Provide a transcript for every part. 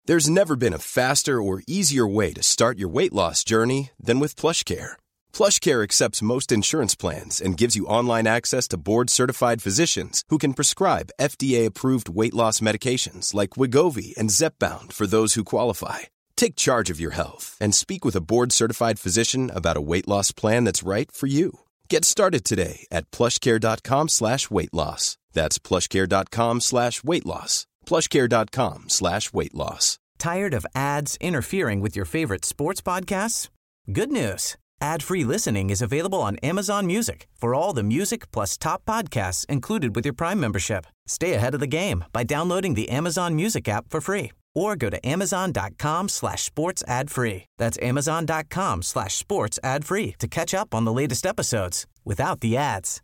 There's never been a faster or easier way to start your weight loss journey than with PlushCare. PlushCare accepts most insurance plans and gives you online access to board-certified physicians who can prescribe FDA-approved weight loss medications like Wegovy and Zepbound for those who qualify. Take charge of your health and speak with a board-certified physician about a weight loss plan that's right for you. Get started today at plushcare.com/weight loss. That's plushcare.com/weight loss. plushcare.com/weight loss. Tired of ads interfering with your favorite sports podcasts? Good news. Ad-free listening is available on Amazon Music for all the music plus top podcasts included with your Prime membership. Stay ahead of the game by downloading the Amazon Music app for free or go to amazon.com/sports ad free. That's amazon.com/sports ad free to catch up on the latest episodes without the ads.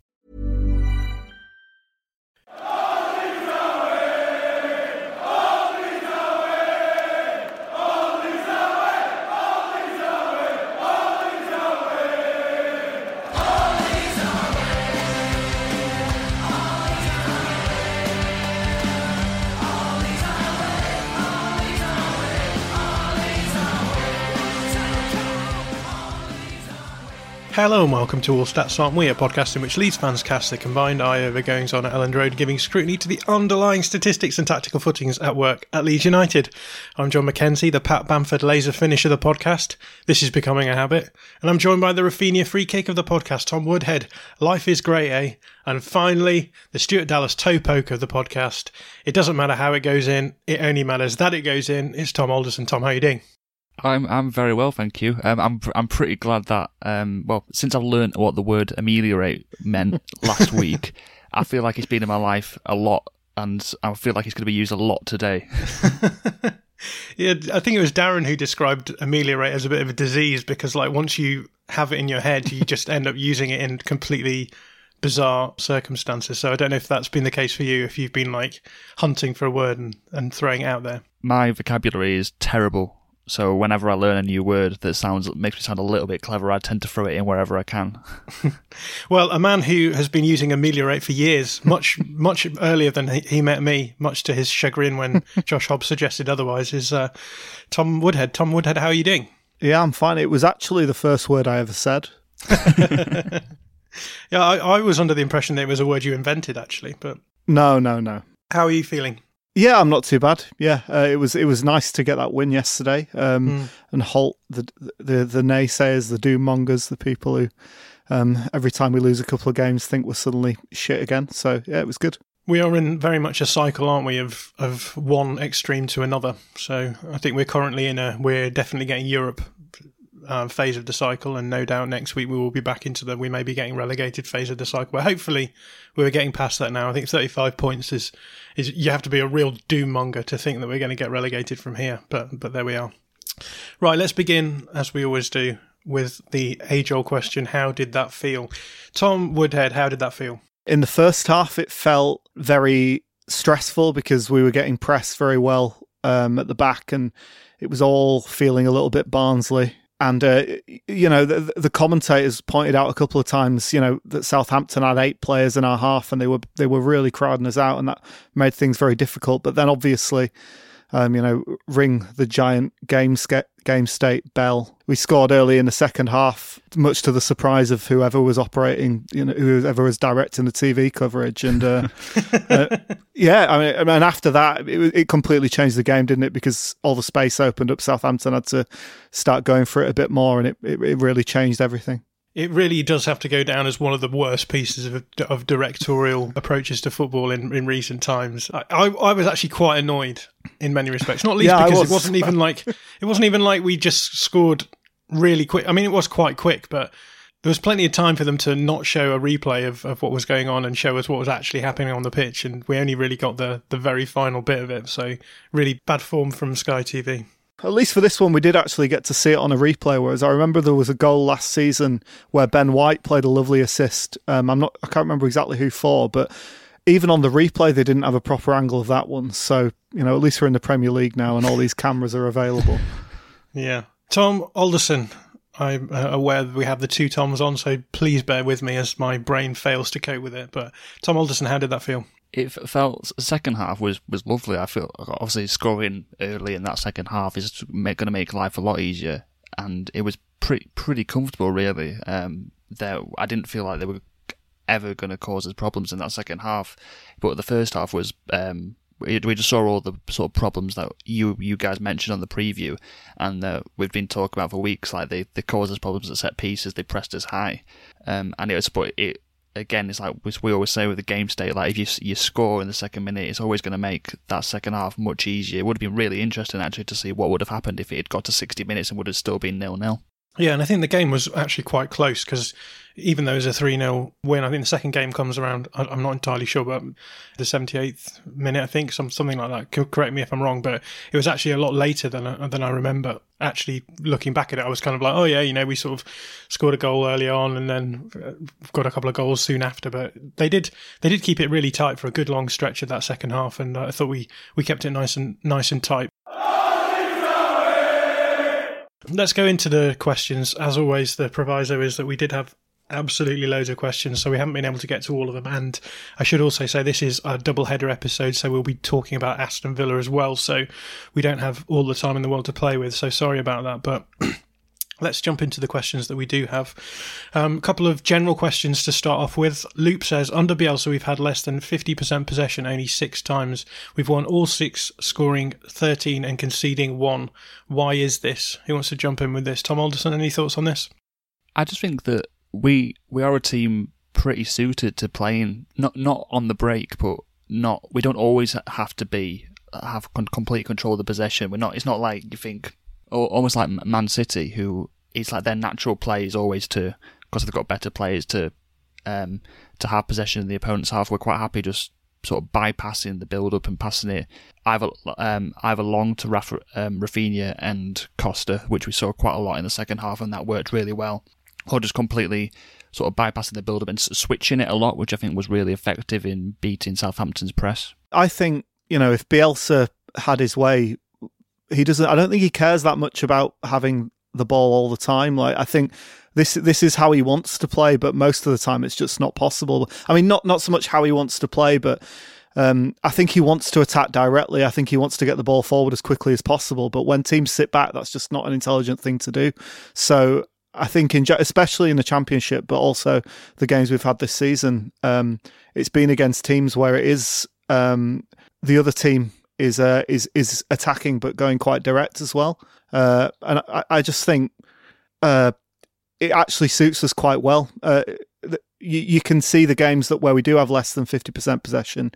Hello and welcome to All Stats Aren't We, a podcast in which Leeds fans cast their combined eye over goings on at Elland Road, giving scrutiny to the underlying statistics and tactical footings at work at Leeds United. I'm John McKenzie, the Pat Bamford laser finish of the podcast. This is becoming a habit. And I'm joined by the Rafinha free kick of the podcast, Tom Woodhead. Life is great, eh? And finally, the Stuart Dallas toe poke of the podcast. It doesn't matter how it goes in, it only matters that it goes in. It's Tom Alderson. Tom, how are you doing? I'm very well, thank you. I'm pretty glad that since I've learned what the word ameliorate meant last week, I feel like it's been in my life a lot, and I feel like it's going to be used a lot today. Yeah, I think it was Darren who described ameliorate as a bit of a disease because, like, once you have it in your head, you just end up using it in completely bizarre circumstances. So I don't know if that's been the case for you, if you've been like hunting for a word and throwing it out there. My vocabulary is terrible. So whenever I learn a new word that makes me sound a little bit clever, I tend to throw it in wherever I can. Well, a man who has been using ameliorate for years, much earlier than he met me, much to his chagrin when Josh Hobbs suggested otherwise, is Tom Woodhead. Tom Woodhead, how are you doing? Yeah, I'm fine. It was actually the first word I ever said. Yeah, I was under the impression that it was a word you invented, actually. But No. How are you feeling? Yeah, I'm not too bad. Yeah, it was nice to get that win yesterday and halt the naysayers, the doom mongers, the people who every time we lose a couple of games think we're suddenly shit again. So yeah, it was good. We are in very much a cycle, aren't we, of one extreme to another. So I think we're currently we're definitely getting Europe phase of the cycle, and no doubt next week we will be back into we may be getting relegated phase of the cycle. But hopefully we're getting past that now. I think 35 points is you have to be a real doom monger to think that we're going to get relegated from here. But there we are. Right, let's begin, as we always do, with the age-old question: how did that feel? Tom Woodhead, how did that feel? In the first half, it felt very stressful because we were getting pressed very well at the back, and it was all feeling a little bit Barnsley. And, the commentators pointed out a couple of times, that Southampton had 8 players in our half and they were really crowding us out, and that made things very difficult. But then obviously, ring the giant game state bell. We scored early in the second half, much to the surprise of whoever was operating, whoever was directing the TV coverage. And after that, it completely changed the game, didn't it? Because all the space opened up, Southampton had to start going for it a bit more, and it really changed everything. It really does have to go down as one of the worst pieces of directorial approaches to football in recent times. I was actually quite annoyed in many respects, not least because it wasn't even like we just scored really quick. I mean, it was quite quick, but there was plenty of time for them to not show a replay of what was going on and show us what was actually happening on the pitch, and we only really got the very final bit of it. So really bad form from Sky TV. At least for this one, we did actually get to see it on a replay, whereas I remember there was a goal last season where Ben White played a lovely assist. I can't remember exactly who for, but even on the replay, they didn't have a proper angle of that one. So, at least we're in the Premier League now and all these cameras are available. Yeah. Tom Alderson, I'm aware that we have the two Toms on, so please bear with me as my brain fails to cope with it. But Tom Alderson, how did that feel? it felt second half was lovely. I feel obviously scoring early in that second half is going to make life a lot easier, and it was pretty comfortable really. I didn't feel like they were ever going to cause us problems in that second half, but the first half was we just saw all the sort of problems that you guys mentioned on the preview, and we've been talking about for weeks. Like they caused us problems at set pieces, they pressed us high, and again, it's like we always say with the game state, like if you score in the second minute, it's always going to make that second half much easier. It would have been really interesting actually to see what would have happened if it had got to 60 minutes and would have still been 0-0. Yeah, and I think the game was actually quite close because even though it was a 3-0 win, I think the second game comes around, I'm not entirely sure, but the 78th minute, I think, something like that. Correct me if I'm wrong, but it was actually a lot later than I remember. Actually, looking back at it, I was kind of like, oh yeah, we sort of scored a goal early on and then got a couple of goals soon after. But they did keep it really tight for a good long stretch of that second half, and I thought we kept it nice and tight. Let's go into the questions. As always, the proviso is that we did have absolutely loads of questions, so we haven't been able to get to all of them. And I should also say this is a double-header episode, so we'll be talking about Aston Villa as well, so we don't have all the time in the world to play with, so sorry about that. But let's jump into the questions that we do have. A couple of general questions to start off with. Loop says, under Bielsa, we've had less than 50% possession only 6 times. We've won all 6, scoring 13 and conceding 1. Why is this? Who wants to jump in with this? Tom Alderson, any thoughts on this? I just think that we are a team pretty suited to playing, not on the break, but we don't always have to have complete control of the possession. It's not like you think, almost like Man City, who it's like their natural play is always to, because they've got better players, to have possession in the opponent's half. We're quite happy just sort of bypassing the build-up and passing it either long to Rafinha and Costa, which we saw quite a lot in the second half, and that worked really well, or just completely sort of bypassing the build-up and switching it a lot, which I think was really effective in beating Southampton's press. I think, if Bielsa had his way, I don't think he cares that much about having the ball all the time. Like, I think this is how he wants to play, but most of the time it's just not possible. I mean, not so much how he wants to play, but I think he wants to attack directly. I think he wants to get the ball forward as quickly as possible. But when teams sit back, that's just not an intelligent thing to do. So I think, especially in the Championship, but also the games we've had this season, it's been against teams where it is the other team is attacking but going quite direct as well. And I just think it actually suits us quite well. You can see the games where we do have less than 50% possession.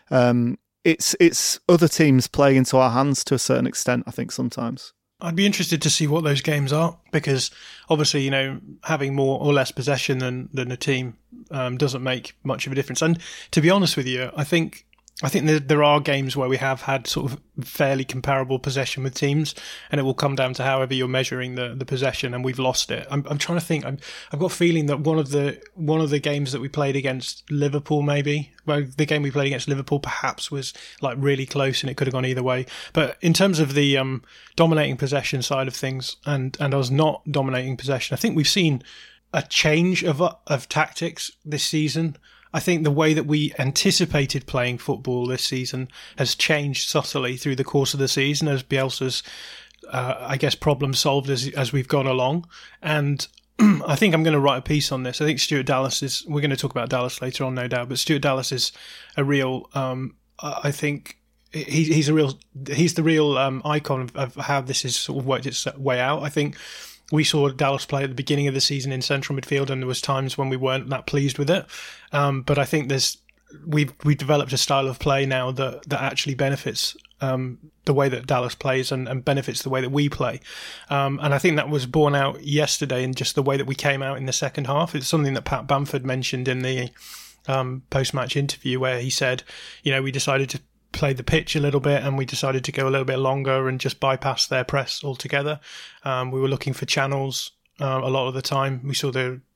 It's other teams playing into our hands to a certain extent, I think, sometimes. I'd be interested to see what those games are, because obviously, having more or less possession than a team doesn't make much of a difference. And to be honest with you, I think there are games where we have had sort of fairly comparable possession with teams, and it will come down to however you're measuring the possession, and we've lost it. I'm trying to think. I've got a feeling that one of the games that we played against Liverpool, the game we played against Liverpool perhaps was like really close, and it could have gone either way. But in terms of the dominating possession side of things, and us not dominating possession, I think we've seen a change of tactics this season. I think the way that we anticipated playing football this season has changed subtly through the course of the season as Bielsa's, problem solved as we've gone along. And I think I'm going to write a piece on this. I think Stuart Dallas we're going to talk about Dallas later on, no doubt, but Stuart Dallas is a real, I think he's the real icon of how this has sort of worked its way out. I think we saw Dallas play at the beginning of the season in central midfield, and there was times when we weren't that pleased with it. But I think we've developed a style of play now that actually benefits the way that Dallas plays and benefits the way that we play. And I think that was borne out yesterday in just the way that we came out in the second half. It's something that Pat Bamford mentioned in the post-match interview, where he said, we decided to play the pitch a little bit, and we decided to go a little bit longer and just bypass their press altogether. We were looking for channels a lot of the time. We saw the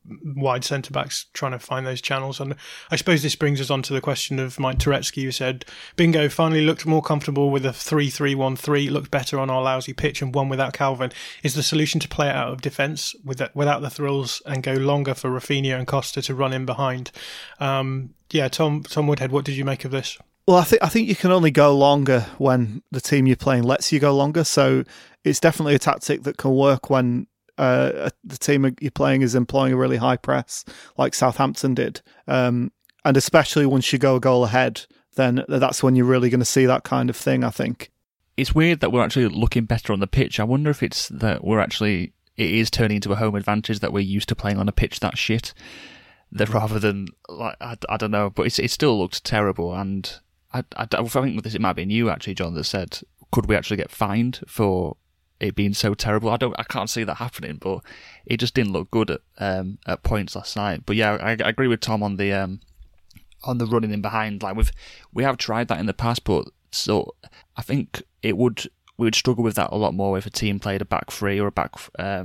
wide centre-backs trying to find those channels. And I suppose this brings us on to the question of Mike Turetsky, who said, Bingo finally looked more comfortable with a 3-3-1-3, looked better on our lousy pitch and won without Calvin. Is the solution to play it out of defence without the thrills and go longer for Rafinha and Costa to run in behind? Tom Woodhead, what did you make of this? Well, I think you can only go longer when the team you're playing lets you go longer. So it's definitely a tactic that can work when the team you're playing is employing a really high press, like Southampton did. And especially once you go a goal ahead, then that's when you're really going to see that kind of thing, I think. It's weird that we're actually looking better on the pitch. I wonder if it's that it is turning into a home advantage that we're used to playing on a pitch that shit, that rather than, like, I don't know, but it still looked terrible. And I think with this, it might be you actually, John, that said, could we actually get fined for it being so terrible? I can't see that happening, but it just didn't look good at points last night. But yeah, I agree with Tom on the running in behind. Like we have tried that in the past, but so I think we would struggle with that a lot more if a team played a back three or a back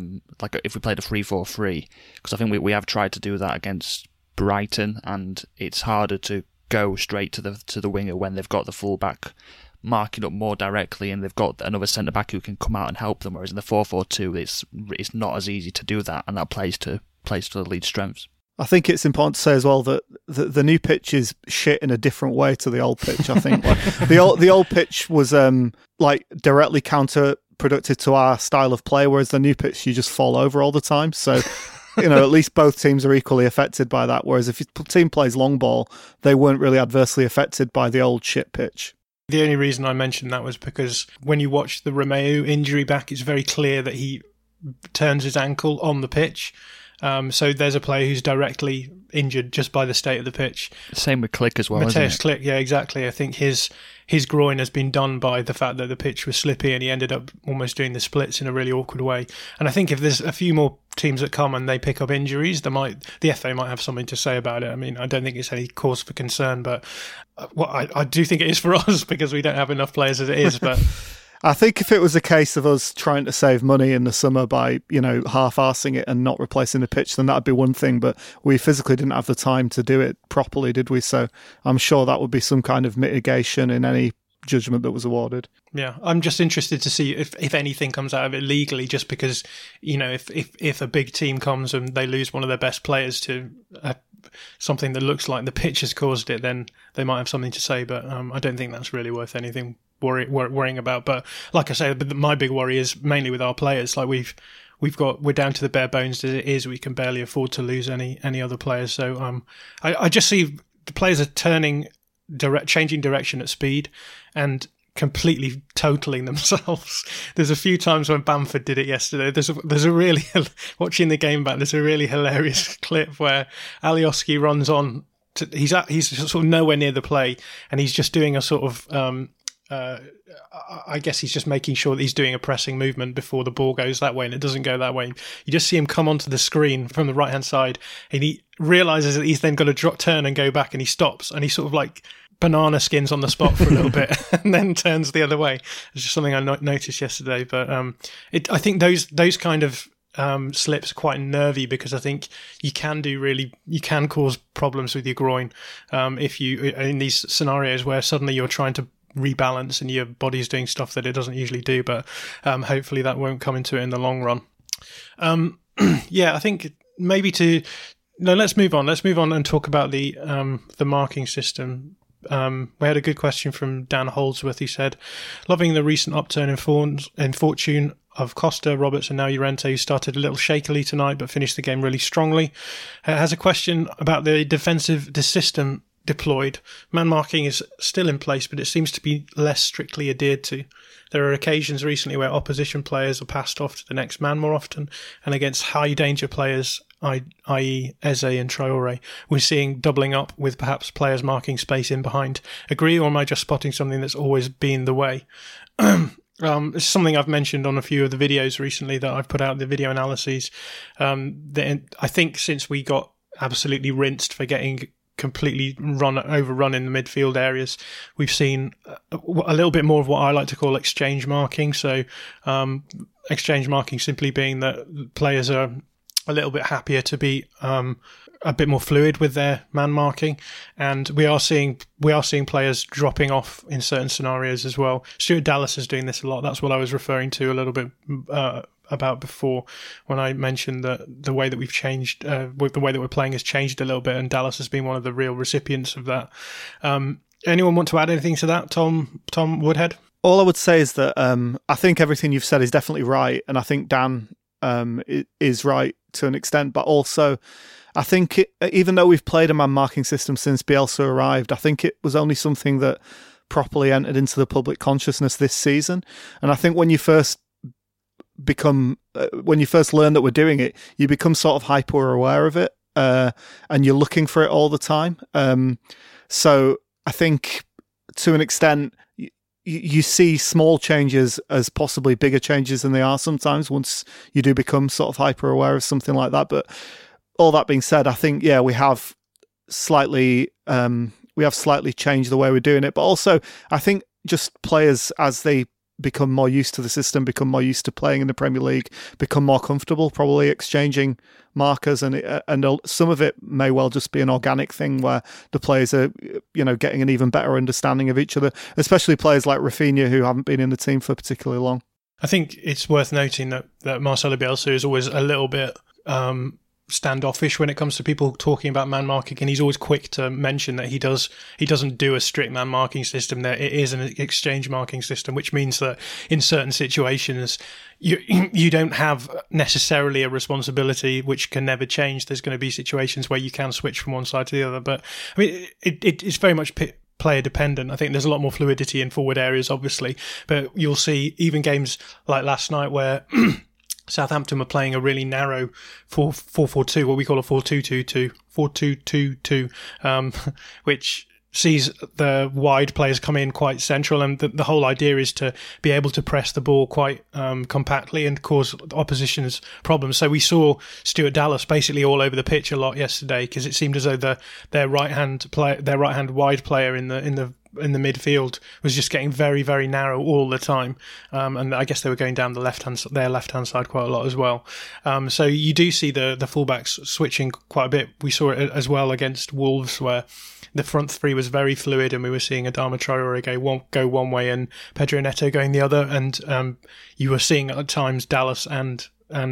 if we played a 3-4-3, because I think we have tried to do that against Brighton, and it's harder to go straight to the winger when they've got the full back marking up more directly and they've got another centre back who can come out and help them, whereas in the 4-4-2 it's not as easy to do that, and that plays to the Leeds' strengths. I think it's important to say as well that the new pitch is shit in a different way to the old pitch. I think the old pitch was directly counterproductive to our style of play, whereas the new pitch you just fall over all the time. So at least both teams are equally affected by that. Whereas if your team plays long ball, they weren't really adversely affected by the old shit pitch. The only reason I mentioned that was because when you watch the Romeu injury back, it's very clear that he turns his ankle on the pitch. So there's a player who's directly injured just by the state of the pitch. Same with Klich as well, Mateusz isn't it? Klich, yeah, exactly. I think his groin has been done by the fact that the pitch was slippy and he ended up almost doing the splits in a really awkward way. And I think if there's a few more teams that come and they pick up injuries, the FA might have something to say about it. I mean, I don't think it's any cause for concern, but I do think it is for us because we don't have enough players as it is. But I think if it was a case of us trying to save money in the summer by, half-arsing it and not replacing the pitch, then that'd be one thing. But we physically didn't have the time to do it properly, did we? So I'm sure that would be some kind of mitigation in any judgment that was awarded. Yeah, I'm just interested to see if anything comes out of it legally, just because, if a big team comes and they lose one of their best players to something that looks like the pitch has caused it, then they might have something to say. But I don't think that's really worth anything worrying about. But like I say, my big worry is mainly with our players. Like we're down to the bare bones as it is. We can barely afford to lose any other players. So I just see the players are changing direction at speed and completely totaling themselves. There's a few times when Bamford did it yesterday. There's a really watching the game back. There's a really hilarious clip where Alioski runs on. He's sort of nowhere near the play, and he's just doing a sort of. I guess he's just making sure that he's doing a pressing movement before the ball goes that way, and it doesn't go that way. You just see him come onto the screen from the right hand side, and he realizes that he's then got to turn and go back, and he stops, and he sort of like banana skins on the spot for a little bit, and then turns the other way. It's just something I noticed yesterday. But I think those kind of slips are quite nervy, because I think you can cause problems with your groin if you in these scenarios where suddenly you're trying to rebalance and your body's doing stuff that it doesn't usually do. But hopefully that won't come into it in the long run. I think let's move on. Let's move on and talk about the marking system. We had a good question from Dan Holdsworth. He said, loving the recent upturn in fortune of Costa, Roberts and now Llorente, who started a little shakily tonight but finished the game really strongly. Has a question about the defensive system deployed. Man marking is still in place, but it seems to be less strictly adhered to. There are occasions recently where opposition players are passed off to the next man more often, and against high danger players, i.e. Eze and Traore, we're seeing doubling up with perhaps players marking space in behind. Agree, or am I just spotting something that's always been the way? It's something I've mentioned on a few of the videos recently that I've put out, the video analyses. I think since we got absolutely rinsed for getting completely overrun in the midfield areas, we've seen a little bit more of what I like to call exchange marking. So exchange marking simply being that players are a little bit happier to be a bit more fluid with their man marking, and we are seeing players dropping off in certain scenarios as well. Stuart Dallas is doing this a lot. That's what I was referring to a little bit about before when I mentioned that the way that we've changed, with the way that we're playing has changed a little bit, and Dallas has been one of the real recipients of that. Anyone want to add anything to that, Tom Woodhead? All I would say is that I think everything you've said is definitely right, and I think Dan is right to an extent, but also I think even though we've played a man marking system since Bielsa arrived, I think it was only something that properly entered into the public consciousness this season. And I think when you first learn that we're doing it, you become sort of hyper aware of it, and you're looking for it all the time. So I think to an extent, you see small changes as possibly bigger changes than they are sometimes once you do become sort of hyper aware of something like that. But all that being said, I think, we have slightly changed the way we're doing it. But also, I think just players, as they become more used to the system, become more used to playing in the Premier League, become more comfortable probably exchanging markers, and some of it may well just be an organic thing where the players are getting an even better understanding of each other, especially players like Rafinha who haven't been in the team for particularly long. I think it's worth noting that Marcelo Bielsa is always a little bit standoffish when it comes to people talking about man marking, and he's always quick to mention that he doesn't do a strict man marking system. There it is an exchange marking system, which means that in certain situations you don't have necessarily a responsibility, which can never change. There's going to be situations where you can switch from one side to the other, but I mean it's very much player dependent. I think there's a lot more fluidity in forward areas, obviously, but you'll see even games like last night where Southampton were playing a really narrow 4-4-2, what we call a 4-2-2-2, 4-2-2-2, which sees the wide players come in quite central, and the whole idea is to be able to press the ball quite compactly and cause opposition's problems. So we saw Stuart Dallas basically all over the pitch a lot yesterday, because it seemed as though their right hand wide player in the midfield was just getting very, very narrow all the time, and I guess they were going down their left hand side quite a lot as well. So you do see the fullbacks switching quite a bit. We saw it as well against Wolves, where the front three was very fluid, and we were seeing Adama Traore go one way and Pedro Neto going the other, and you were seeing at times Dallas and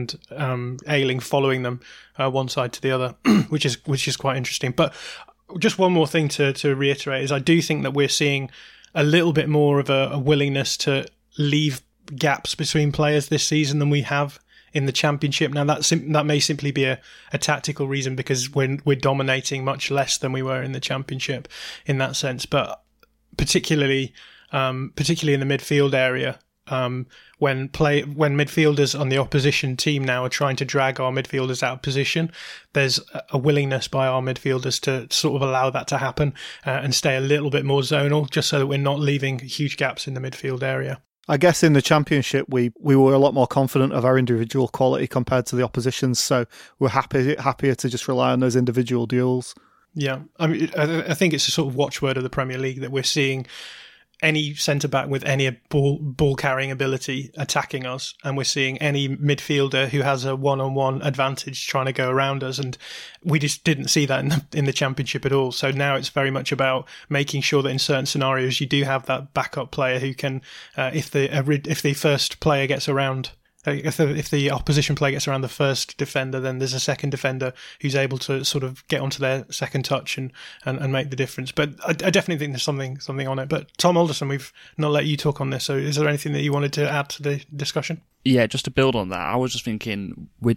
Ayling following them one side to the other, which is quite interesting. But just one more thing to reiterate is I do think that we're seeing a little bit more of a willingness to leave gaps between players this season than we have in the Championship. Now that may simply be a tactical reason, because we're dominating much less than we were in the Championship in that sense, but particularly in the midfield area. When midfielders on the opposition team now are trying to drag our midfielders out of position, there's a willingness by our midfielders to sort of allow that to happen and stay a little bit more zonal, just so that we're not leaving huge gaps in the midfield area. I guess in the Championship we were a lot more confident of our individual quality compared to the opposition's, so we're happier to just rely on those individual duels. Yeah, I mean, I think it's a sort of watchword of the Premier League that we're seeing any centre-back with any ball-carrying ability attacking us, and we're seeing any midfielder who has a one-on-one advantage trying to go around us, and we just didn't see that in the Championship at all. So now it's very much about making sure that in certain scenarios you do have that backup player who can, if the first player gets around, if the opposition player gets around the first defender, then there's a second defender who's able to sort of get onto their second touch and make the difference. But I definitely think there's something on it. But Tom Alderson, we've not let you talk on this, so is there anything that you wanted to add to the discussion? Yeah, just to build on that, I was just thinking in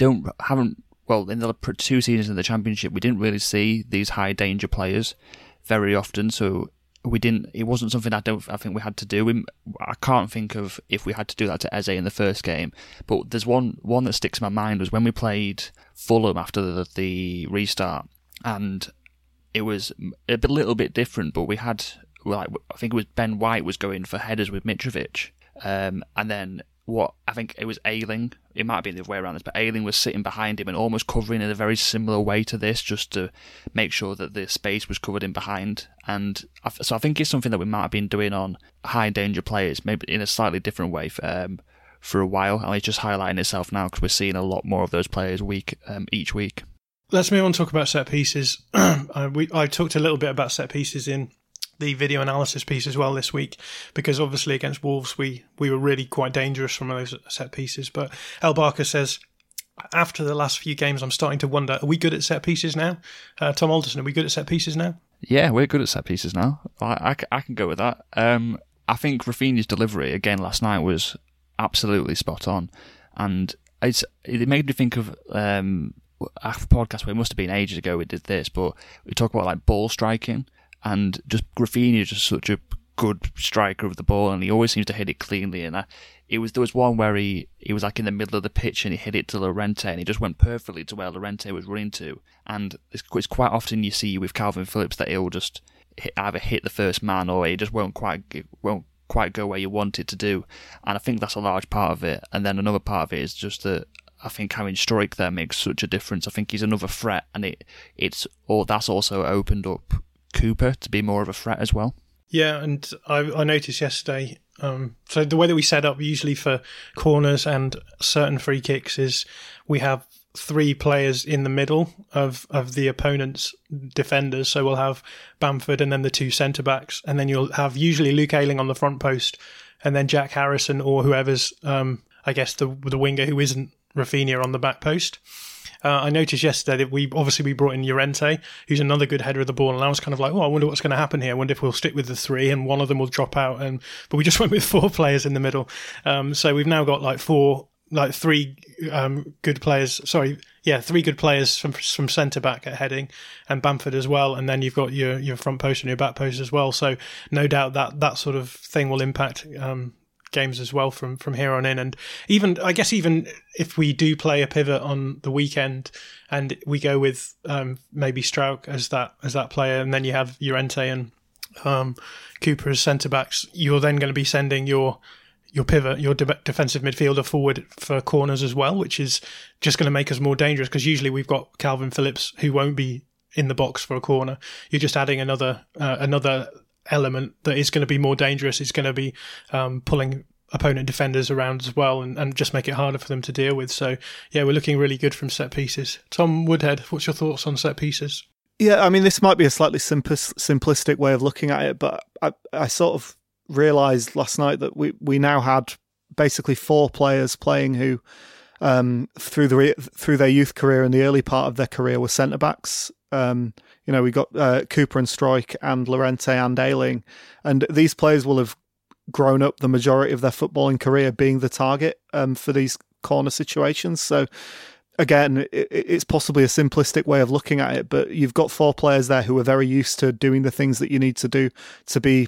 the 2 seasons in the Championship, we didn't really see these high danger players very often, so it wasn't something I think we had to do. I can't think of if we had to do that to Eze in the first game, but there's one that sticks in my mind was when we played Fulham after the restart, and it was a little bit different, but we had, I think it was Ben White was going for headers with Mitrovic, and then I think it was Ayling, it might be the other way around this, but Ayling was sitting behind him and almost covering in a very similar way to this, just to make sure that the space was covered in behind. And so I think it's something that we might have been doing on high danger players, maybe in a slightly different way for a while, and it's just highlighting itself now because we're seeing a lot more of those players each week. Let's move on and talk about set pieces. I talked a little bit about set pieces in the video analysis piece as well this week, because obviously against Wolves we were really quite dangerous from those set pieces. But El Barker says, after the last few games, I'm starting to wonder, are we good at set pieces now? Tom Alderson, are we good at set pieces now? Yeah, we're good at set pieces now. I can go with that. I think Rafinha's delivery again last night was absolutely spot on, and it made me think of a podcast where it must have been ages ago we did this, but we talk about like ball striking, and just Rafinha is just such a good striker of the ball, and he always seems to hit it cleanly. And there was one where he was like in the middle of the pitch and he hit it to Llorente, and he just went perfectly to where Llorente was running to. And it's quite often you see with Calvin Phillips that he'll just either hit the first man or he just won't quite go where you want it to do. And I think that's a large part of it. And then another part of it is just that I think having Struijk there makes such a difference. I think he's another threat, and that's also opened up Cooper to be more of a threat as well. Yeah, and I noticed yesterday, so the way that we set up usually for corners and certain free kicks is we have 3 players in the middle of the opponent's defenders. So we'll have Bamford and then the 2 centre-backs, and then you'll have usually Luke Ayling on the front post, and then Jack Harrison or whoever's, I guess, the winger who isn't Rafinha on the back post. I noticed yesterday that we brought in Llorente, who's another good header of the ball, and I was kind of like, I wonder what's going to happen here. I wonder if we'll stick with the 3 and one of them will drop out. But we just went with 4 players in the middle. So we've now got 3 good players. 3 good players from centre back at heading, and Bamford as well. And then you've got your front post and your back post as well. So no doubt that sort of thing will impact games as well from here on in. And even if we do play a pivot on the weekend and we go with maybe Struijk as that player, and then you have Llorente and Cooper as centre backs, you're then going to be sending your pivot, your defensive midfielder forward for corners as well, which is just going to make us more dangerous, because usually we've got Calvin Phillips who won't be in the box for a corner. You're just adding another element that is going to be more dangerous. It's going to be pulling opponent defenders around as well, and just make it harder for them to deal with. So yeah, we're looking really good from set pieces. Tom Woodhead, what's your thoughts on set pieces? Yeah, I mean, this might be a slightly simplistic way of looking at it, but I sort of realised last night that we now had basically 4 players playing who through their youth career and the early part of their career were centre backs. We got Cooper and Struijk and Llorente and Ayling, and these players will have grown up the majority of their footballing career being the target for these corner situations. So again, it's possibly a simplistic way of looking at it, but you've got 4 players there who are very used to doing the things that you need to do to be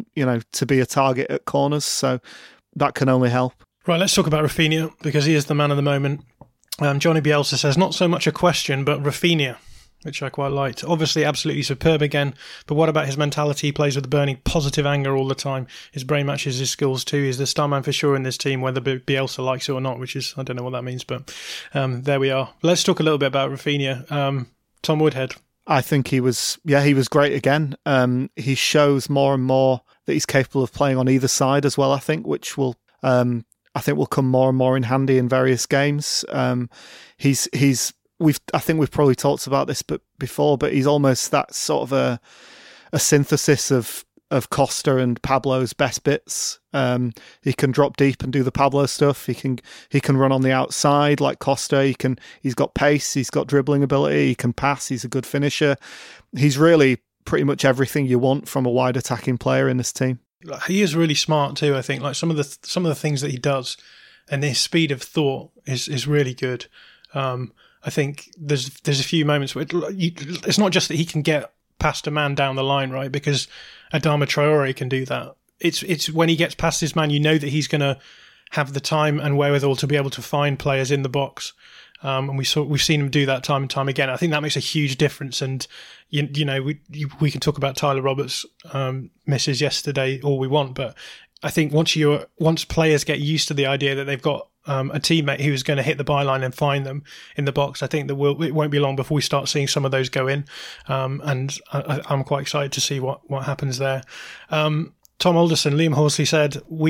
a target at corners. So that can only help. Right, let's talk about Rafinha, because he is the man of the moment. Johnny Bielsa says, not so much a question, but Rafinha, which I quite liked. Obviously, absolutely superb again, but what about his mentality? He plays with burning positive anger all the time. His brain matches his skills too. He's the star man for sure in this team, whether Bielsa likes it or not, which is, I don't know what that means, but there we are. Let's talk a little bit about Rafinha. Tom Woodhead. I think he was great again. He shows more and more that he's capable of playing on either side as well, I think, which will come more and more in handy in various games. I think we've probably talked about this before, but he's almost that sort of a synthesis of Costa and Pablo's best bits. He can drop deep and do the Pablo stuff. He can run on the outside like Costa. He's got pace. He's got dribbling ability. He can pass. He's a good finisher. He's really pretty much everything you want from a wide attacking player in this team. He is really smart too. I think like some of the things that he does, and his speed of thought is really good. I think there's a few moments where it's not just that he can get past a man down the line, right? Because Adama Traore can do that. It's when he gets past his man, you know that he's going to have the time and wherewithal to be able to find players in the box. And we've seen him do that time and time again. I think that makes a huge difference. And we can talk about Tyler Roberts' misses yesterday all we want, but I think once players get used to the idea that they've got a teammate who's going to hit the byline and find them in the box, I think that it won't be long before we start seeing some of those go in. And I'm quite excited to see what happens there. Tom Alderson, Liam Horsley said, we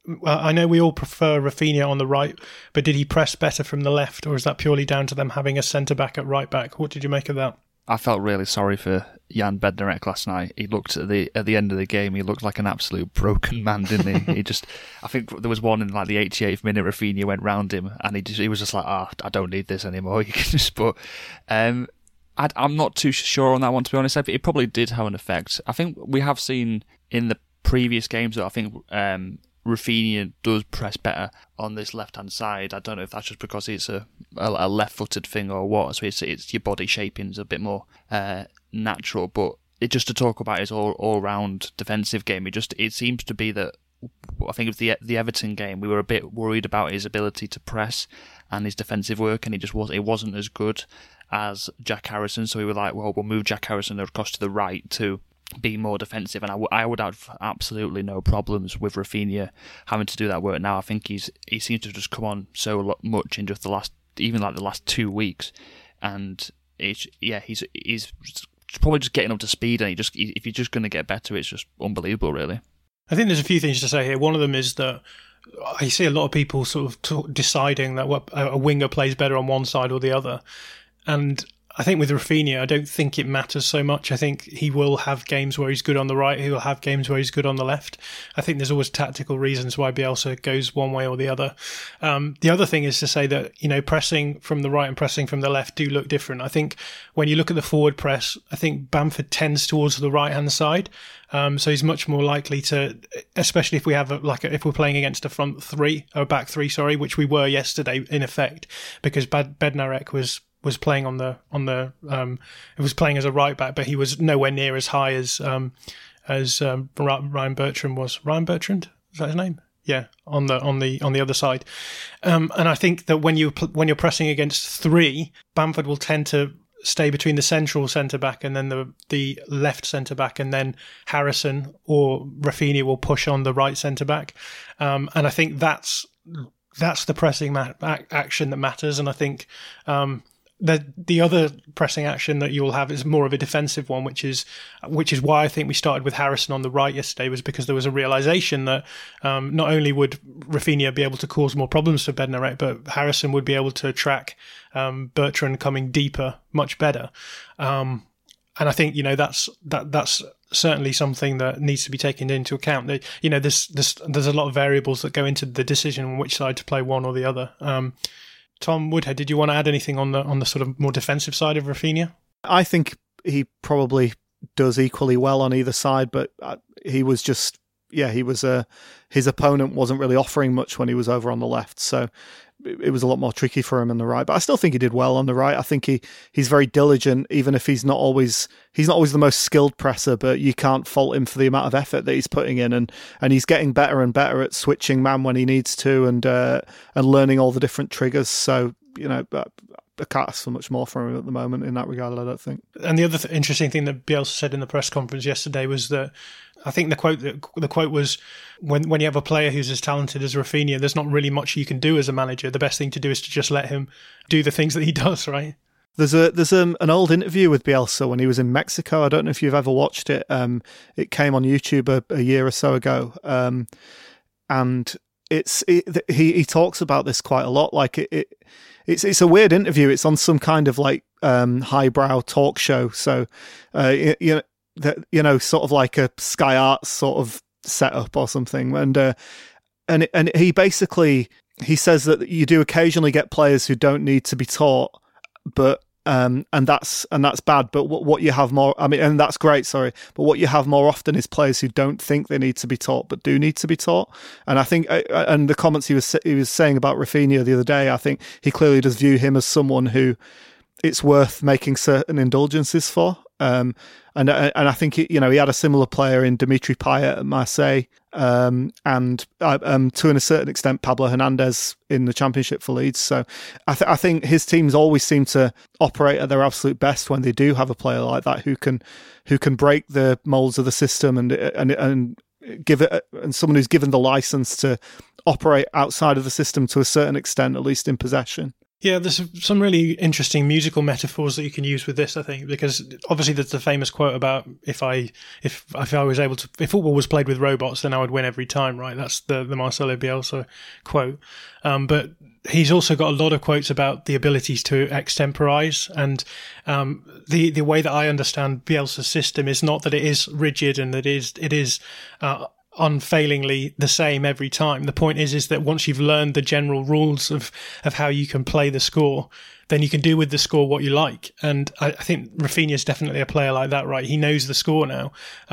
I know we all prefer Rafinha on the right, but did he press better from the left, or is that purely down to them having a centre-back at right-back? What did you make of that? I felt really sorry for Jan Bednarek last night. He looked at the end of the game. He looked like an absolute broken man, didn't he? I think there was one in like the 88th minute. Rafinha went round him, and he was just like, I don't need this anymore. You can just I'm not too sure on that one, to be honest. It probably did have an effect. I think we have seen in the previous games that I think Rafinha does press better on this left-hand side. I don't know if that's just because it's a left-footed thing or what. So it's your body shaping is a bit more natural. But just to talk about his all-round defensive game, it seems to be that I think of the Everton game, we were a bit worried about his ability to press and his defensive work, and it wasn't as good as Jack Harrison. So we were like, well, we'll move Jack Harrison across to the right to be more defensive, and I would have absolutely no problems with Rafinha having to do that work now. I think he seems to have just come on so much in just the last 2 weeks, and he's probably just getting up to speed, and if you're just going to get better, it's just unbelievable, really. I think there's a few things to say here. One of them is that I see a lot of people sort of deciding that a winger plays better on one side or the other, and I think with Rafinha, I don't think it matters so much. I think he will have games where he's good on the right. He will have games where he's good on the left. I think there's always tactical reasons why Bielsa goes one way or the other. The other thing is to say that, pressing from the right and pressing from the left do look different. I think when you look at the forward press, I think Bamford tends towards the right-hand side. So he's much more likely to, especially if we have if we're playing against a back three, which we were yesterday in effect, because Bednarek was playing it was playing as a right back, but he was nowhere near as high as Ryan Bertrand was. Ryan Bertrand, is that his name? Yeah, on the other side. And I think that when you're pressing against three, Bamford will tend to stay between the central centre back and then the left centre back, and then Harrison or Rafinha will push on the right centre back. And I think that's the pressing action that matters. And I think the other pressing action that you'll have is more of a defensive one, which is why I think we started with Harrison on the right yesterday, was because there was a realisation that not only would Rafinha be able to cause more problems for Bednarek, but Harrison would be able to track Bertrand coming deeper much better. And I think that's certainly something that needs to be taken into account. That there's a lot of variables that go into the decision on which side to play one or the other. Tom Woodhead, did you want to add anything on the sort of more defensive side of Rafinha? I think he probably does equally well on either side, but he was just, his opponent wasn't really offering much when he was over on the left, so it was a lot more tricky for him on the right. But I still think he did well on the right. I think he's very diligent, even if he's not always the most skilled presser, but you can't fault him for the amount of effort that he's putting in, and he's getting better and better at switching man when he needs to, and learning all the different triggers. So, I can't ask for much more from him at the moment in that regard, I don't think. And the other interesting thing that Bielsa said in the press conference yesterday was that, I think the quote was, when you have a player who's as talented as Rafinha, there's not really much you can do as a manager. The best thing to do is to just let him do the things that he does, right? There's an old interview with Bielsa when he was in Mexico. I don't know if you've ever watched it. It came on YouTube a year or so ago, and he talks about this quite a lot. Like it's a weird interview. It's on some kind of like highbrow talk show. So sort of like a Sky Arts sort of setup or something. And he basically says that you do occasionally get players who don't need to be taught, but and that's bad. But what you have more, and that's great. Sorry, but what you have more often is players who don't think they need to be taught, but do need to be taught. And I think, and the comments he was saying about Rafinha the other day, I think he clearly does view him as someone who it's worth making certain indulgences for. And I think he had a similar player in Dimitri Payet at Marseille, and to a certain extent Pablo Hernandez in the Championship for Leeds. So I think his teams always seem to operate at their absolute best when they do have a player like that who can break the molds of the system and give it, and someone who's given the license to operate outside of the system to a certain extent, at least in possession. Yeah, there's some really interesting musical metaphors that you can use with this, I think, because obviously there's the famous quote about if football was played with robots, then I would win every time, right? That's the Marcelo Bielsa quote. But he's also got a lot of quotes about the abilities to extemporize, and the way that I understand Bielsa's system is not that it is rigid and that it is unfailingly the same every time. The point is that once you've learned the general rules of how you can play the score, then you can do with the score what you like. And I think Rafinha's definitely a player like that, right? He knows the score now.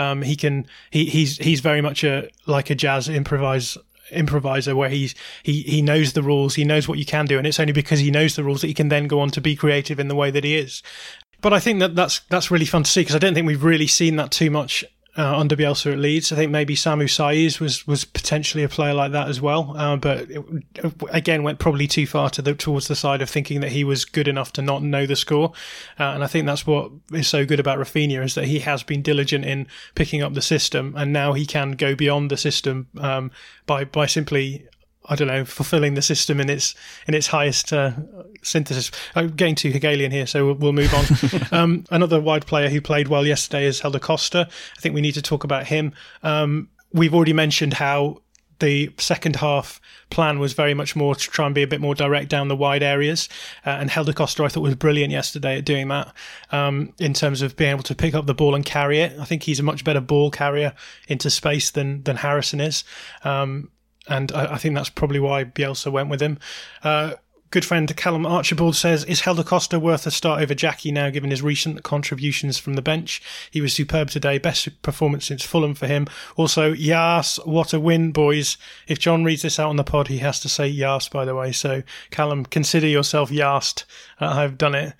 He's very much like a jazz improviser where he knows the rules, he knows what you can do, and it's only because he knows the rules that he can then go on to be creative in the way that he is. But I think that's really fun to see, because I don't think we've really seen that too much under Bielsa at Leeds. I think maybe Samu Saiz was potentially a player like that as well, but it, again went probably too far towards the side of thinking that he was good enough to not know the score. And I think that's what is so good about Rafinha, is that he has been diligent in picking up the system, and now he can go beyond the system by simply, I don't know, fulfilling the system in its highest synthesis. I'm getting too Hegelian here, so we'll move on. Another wide player who played well yesterday is Helder Costa. I think we need to talk about him. We've already mentioned how the second half plan was very much more to try and be a bit more direct down the wide areas. And Helder Costa, I thought, was brilliant yesterday at doing that, in terms of being able to pick up the ball and carry it. I think he's a much better ball carrier into space than Harrison is. And I think that's probably why Bielsa went with him. Good friend Callum Archibald says, is Helder Costa worth a start over Jackie now, given his recent contributions from the bench? He was superb today. Best performance since Fulham for him. Also, yas, what a win, boys. If John reads this out on the pod, he has to say yas, by the way. So, Callum, consider yourself yased. I've done it.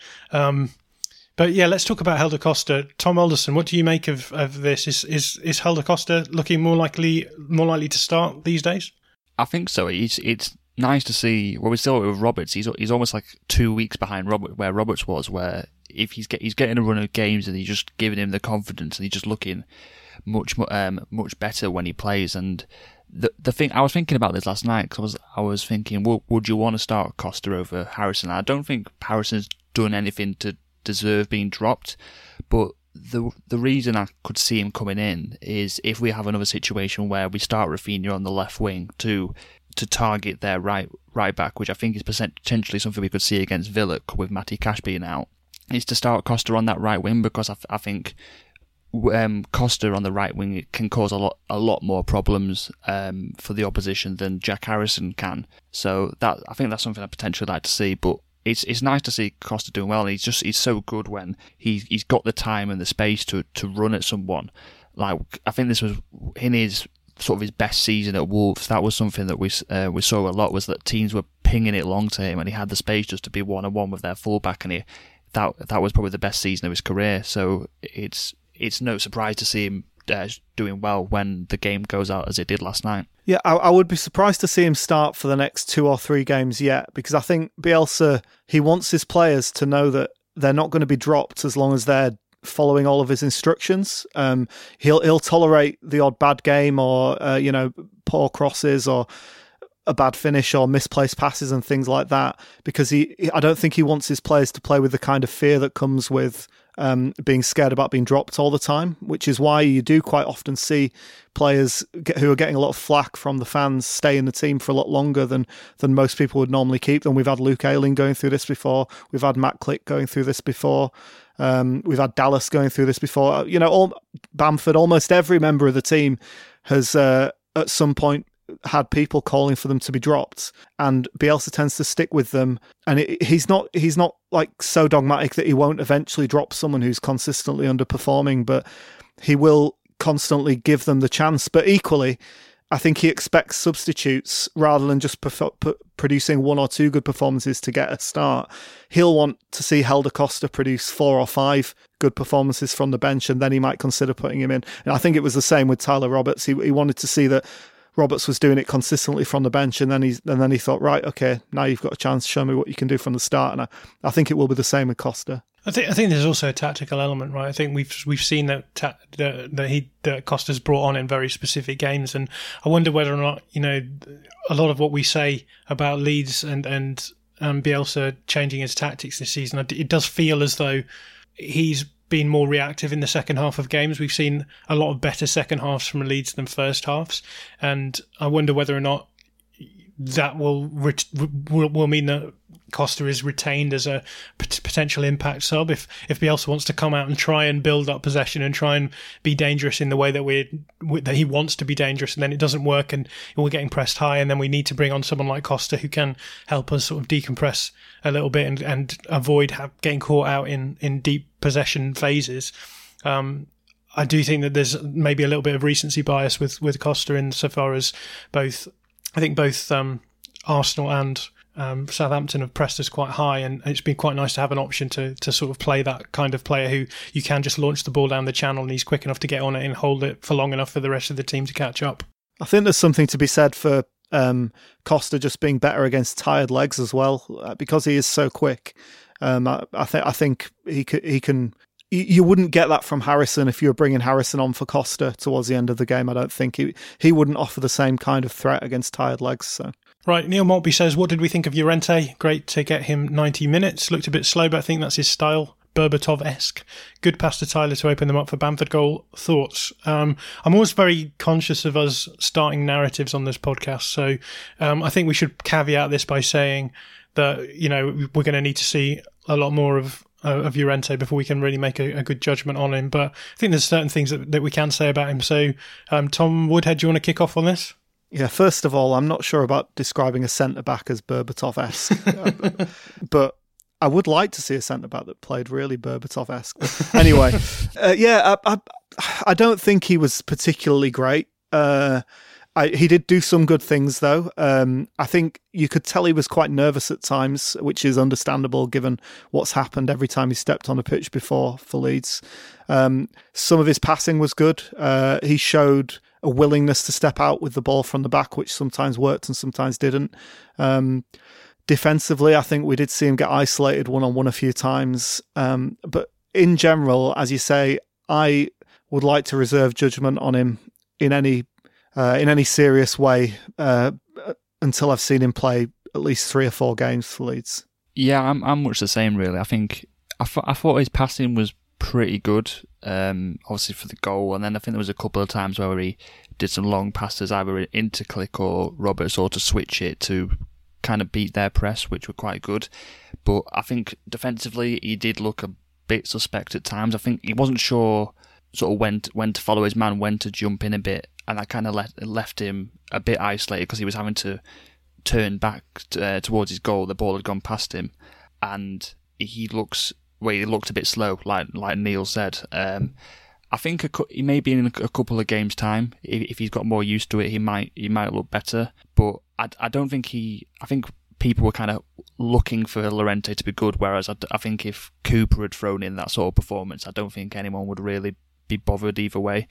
But yeah, let's talk about Helder Costa. Tom Alderson, what do you make of this? Is Helder Costa looking more likely to start these days? I think so. It's nice to see. Well, we saw it with Roberts. He's almost like 2 weeks behind where Roberts was. Where if he's getting a run of games and he's just giving him the confidence, and he's just looking much better when he plays. And the thing, I was thinking about this last night, because I was thinking, well, would you want to start Costa over Harrison? I don't think Harrison's done anything to deserve being dropped, but the reason I could see him coming in is if we have another situation where we start Rafinha on the left wing to target their right back, which I think is potentially something we could see against Villa with Matty Cash being out, is to start Costa on that right wing, because I think Costa on the right wing can cause a lot more problems for the opposition than Jack Harrison can. So I think that's something I potentially like to see, but it's nice to see Costa doing well. And he's so good when he's got the time and the space to run at someone. Like, I think this was in his sort of his best season at Wolves. That was something that we saw a lot, was that teams were pinging it long to him, and he had the space just to be 1-on-1 with their fullback, and that was probably the best season of his career. So it's no surprise to see him doing well when the game goes out as it did last night. Yeah, I would be surprised to see him start for the next 2 or 3 games yet, because I think Bielsa, he wants his players to know that they're not going to be dropped as long as they're following all of his instructions. He'll tolerate the odd bad game, or poor crosses, or a bad finish, or misplaced passes and things like that, because I don't think he wants his players to play with the kind of fear that comes with being scared about being dropped all the time, which is why you do quite often see players who are getting a lot of flack from the fans stay in the team for a lot longer than most people would normally keep them. We've had Luke Ayling going through this before. We've had Matt Click going through this before. We've had Dallas going through this before. Bamford, almost every member of the team has at some point had people calling for them to be dropped, and Bielsa tends to stick with them. And he's not like so dogmatic that he won't eventually drop someone who's consistently underperforming, but he will constantly give them the chance. But equally, I think he expects substitutes rather than just producing 1 or 2 good performances to get a start. He'll want to see Helder Costa produce 4 or 5 good performances from the bench, and then he might consider putting him in. And I think it was the same with Tyler Roberts. He wanted to see that Roberts was doing it consistently from the bench, and then he thought, right, okay, now you've got a chance. Show me what you can do from the start. And I think it will be the same with Costa. I think there's also a tactical element, right? I think we've seen that Costa's brought on in very specific games, and I wonder whether or not a lot of what we say about Leeds and Bielsa changing his tactics this season. It does feel as though he's been more reactive in the second half of games. We've seen a lot of better second halves from Leeds than first halves, and I wonder whether or not that will mean that Costa is retained as a potential impact sub. If Bielsa wants to come out and try and build up possession and try and be dangerous in the way that he wants to be dangerous, and then it doesn't work and we're getting pressed high, and then we need to bring on someone like Costa who can help us sort of decompress a little bit and avoid getting caught out in deep possession phases. I do think that there's maybe a little bit of recency bias with Costa insofar as both Arsenal and Southampton have pressed us quite high, and it's been quite nice to have an option to sort of play that kind of player who you can just launch the ball down the channel and he's quick enough to get on it and hold it for long enough for the rest of the team to catch up. I think there's something to be said for Costa just being better against tired legs as well, because he is so quick. I think he can. You wouldn't get that from Harrison if you were bringing Harrison on for Costa towards the end of the game. I don't think he wouldn't offer the same kind of threat against tired legs. So. Right, Neil Maltby says, what did we think of Llorente? Great to get him 90 minutes. Looked a bit slow, but I think that's his style. Berbatov-esque. Good pass to Tyler to open them up for Bamford goal. Thoughts? I'm always very conscious of us starting narratives on this podcast, so I think we should caveat this by saying that, we're going to need to see a lot more of Llorente before we can really make a good judgment on him. But I think there's certain things that we can say about him. So, Tom Woodhead, do you want to kick off on this? Yeah, first of all, I'm not sure about describing a centre-back as Berbatov-esque, but I would like to see a centre-back that played really Berbatov-esque. Anyway, I don't think he was particularly great. He did do some good things, though. I think you could tell he was quite nervous at times, which is understandable given what's happened every time he stepped on a pitch before for Leeds. Some of his passing was good. He showed a willingness to step out with the ball from the back, which sometimes worked and sometimes didn't. Defensively, I think we did see him get isolated one-on-one a few times. But in general, as you say, I would like to reserve judgment on him in any serious way until I've seen him play at least 3 or 4 games for Leeds. Yeah, I'm much the same, really. I think I thought his passing was pretty good, obviously for the goal, and then I think there was a couple of times where he did some long passes either into Klich or Roberts, or to switch it to kind of beat their press, which were quite good. But I think defensively he did look a bit suspect at times. I think he wasn't sure sort of when to follow his man, when to jump in a bit, and that kind of left him a bit isolated because he was having to turn back towards his goal. The ball had gone past him, and he looked a bit slow, like Neil said. I think he may be in a couple of games' time. If he's got more used to it, he might look better. But I don't think I think people were kind of looking for Llorente to be good, whereas I think if Cooper had thrown in that sort of performance, I don't think anyone would really be bothered either way.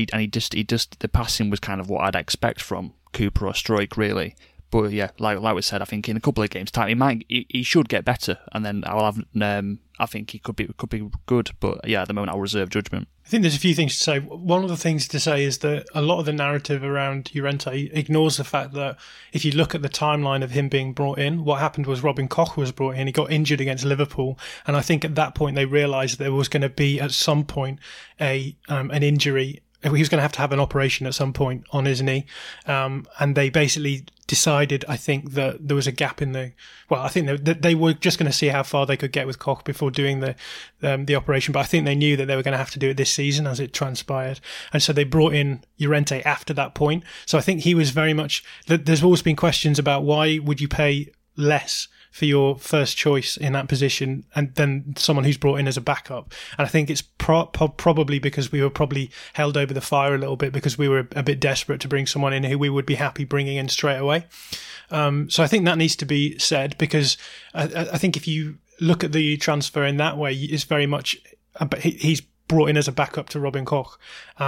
The passing was kind of what I'd expect from Cooper or Struijk, really. But yeah, like we said, I think in a couple of games' time he should get better, and then I think he could be good. But yeah, at the moment I'll reserve judgment. I think there's a few things to say. One of the things to say is that a lot of the narrative around Llorente ignores the fact that if you look at the timeline of him being brought in, what happened was Robin Koch was brought in. He got injured against Liverpool, and I think at that point they realised there was going to be at some point an injury. He was going to have an operation at some point on his knee, and they basically decided, I think, that there was a gap in I think they were just going to see how far they could get with Koch before doing the operation, but I think they knew that they were going to have to do it this season as it transpired, and so they brought in Llorente after that point. So I think he was very much, there's always been questions about why would you pay less for your first choice in that position and then someone who's brought in as a backup. And I think it's probably because we were probably held over the fire a little bit because we were a bit desperate to bring someone in who we would be happy bringing in straight away. So I think that needs to be said, because I think if you look at the transfer in that way, it's very much, he's brought in as a backup to Robin Koch.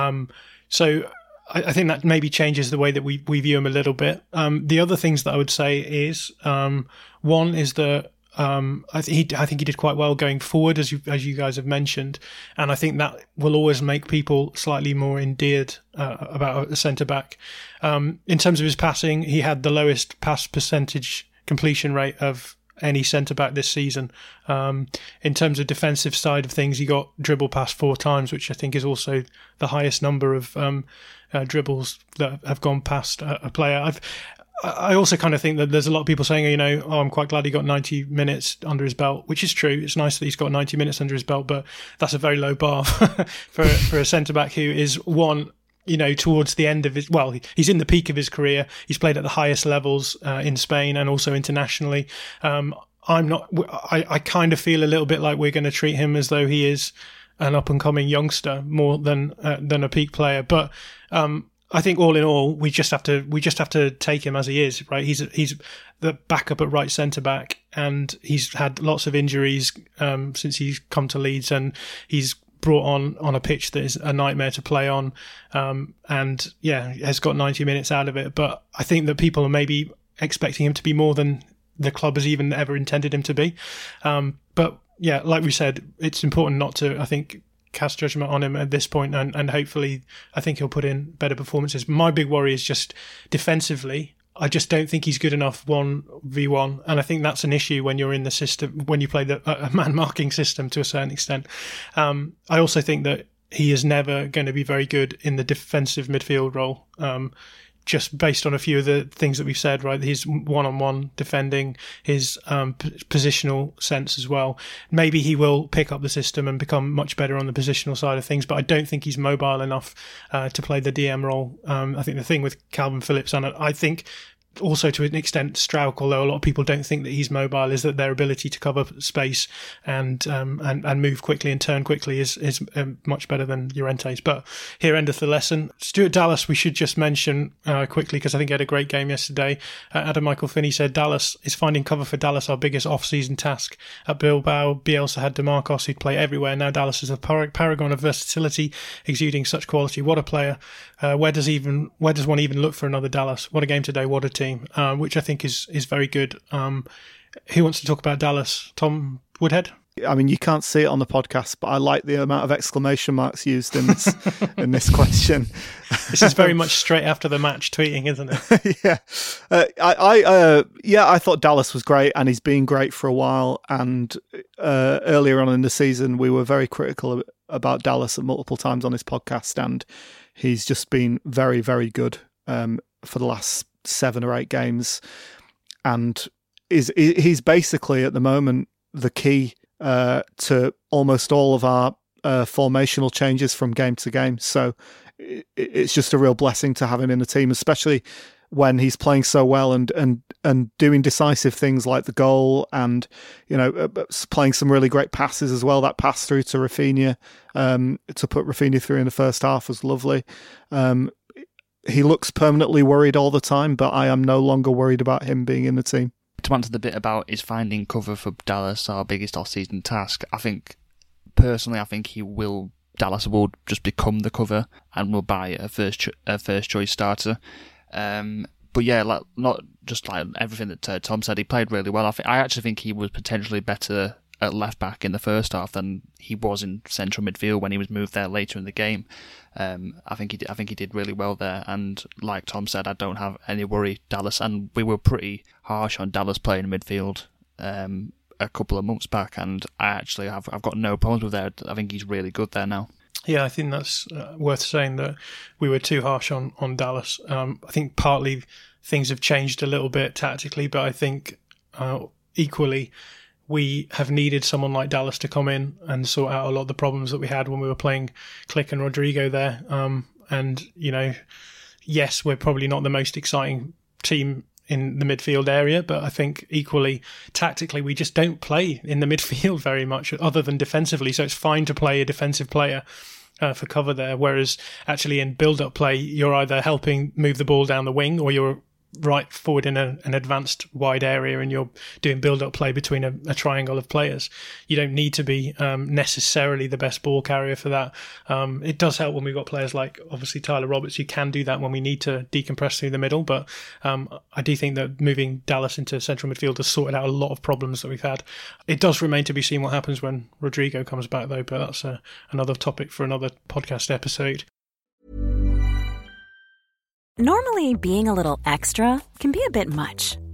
So I think that maybe changes the way that we view him a little bit. The other things that I would say is, one is that I think he did quite well going forward, as you guys have mentioned, and I think that will always make people slightly more endeared about a centre back. In terms of his passing, he had the lowest pass percentage completion rate of any centre-back this season. In terms of defensive side of things, he got dribble past 4 times, which I think is also the highest number of dribbles that have gone past a player. I also kind of think that there's a lot of people saying, I'm quite glad he got 90 minutes under his belt, which is true. It's nice that he's got 90 minutes under his belt, but that's a very low bar for a centre-back who is towards the end of he's in the peak of his career. He's played at the highest levels in Spain and also internationally. I kind of feel a little bit like we're going to treat him as though he is an up-and-coming youngster more than a peak player. But I think all in all, we just have to take him as he is, right? He's the backup at right centre-back, and he's had lots of injuries since he's come to Leeds, and he's brought on a pitch that is a nightmare to play on, and has got 90 minutes out of it. But I think that people are maybe expecting him to be more than the club has even ever intended him to be. But yeah, like we said, it's important not to, I think, cast judgment on him at this point, and hopefully I think he'll put in better performances. My big worry is just defensively. I just don't think he's good enough 1v1, and I think that's an issue when you're in the system, when you play a man marking system to a certain extent. I also think that he is never going to be very good in the defensive midfield role, just based on a few of the things that we've said, right? His one-on-one defending, his positional sense as well. Maybe he will pick up the system and become much better on the positional side of things, but I don't think he's mobile enough to play the DM role. I think the thing with Calvin Phillips, and I think also to an extent Strauch, although a lot of people don't think that he's mobile, is that their ability to cover space and move quickly and turn quickly is much better than Llorente's. But here endeth the lesson. Stuart Dallas, we should just mention quickly, because I think he had a great game yesterday. Adam Michael Finney said, Dallas is finding cover for Dallas our biggest off-season task. At Bilbao, Bielsa had DeMarcos who'd play everywhere. Now Dallas is a paragon of versatility, exuding such quality. What a player. Where does one even look for another Dallas? What a game today, what a team, which I think is very good. Who wants to talk about Dallas? Tom Woodhead? I mean, you can't see it on the podcast, but I like the amount of exclamation marks used in this in this question. This is very much straight after the match tweeting, isn't it? Yeah. I thought Dallas was great, and he's been great for a while. And earlier on in the season, we were very critical about Dallas at multiple times on his podcast, and he's just been very, very good for the last 7 or 8 games, and he's basically at the moment the key to almost all of our formational changes from game to game. So it's just a real blessing to have him in the team, especially when he's playing so well and doing decisive things like the goal, and playing some really great passes as well. That pass through to Rafinha, to put Rafinha through in the first half, was lovely. He looks permanently worried all the time, but I am no longer worried about him being in the team. To answer the bit about is finding cover for Dallas our biggest off-season task, I think Dallas will just become the cover and will buy a first choice starter. But yeah, not just like everything that Tom said, he played really well. I actually think he was potentially better at left back in the first half than he was in central midfield when he was moved there later in the game. I think he did really well there, and like Tom said, I don't have any worry. Dallas, and we were pretty harsh on Dallas playing midfield a couple of months back, and I've got no problems with that. I think he's really good there now. Yeah, I think that's worth saying, that we were too harsh on Dallas. I think partly things have changed a little bit tactically, but I think equally we have needed someone like Dallas to come in and sort out a lot of the problems that we had when we were playing Klich and Rodrigo there. And, yes, we're probably not the most exciting team in the midfield area, but I think equally tactically we just don't play in the midfield very much other than defensively, so it's fine to play a defensive player for cover there, whereas actually in build-up play you're either helping move the ball down the wing or you're right forward in an advanced wide area and you're doing build-up play between a triangle of players. You don't need to be necessarily the best ball carrier for that. It does help when we've got players like obviously Tyler Roberts who can do that when we need to decompress through the middle, but I do think that moving Dallas into central midfield has sorted out a lot of problems that we've had. It does remain to be seen what happens when Rodrigo comes back though, but that's another topic for another podcast episode. Normally, being a little extra can be a bit much,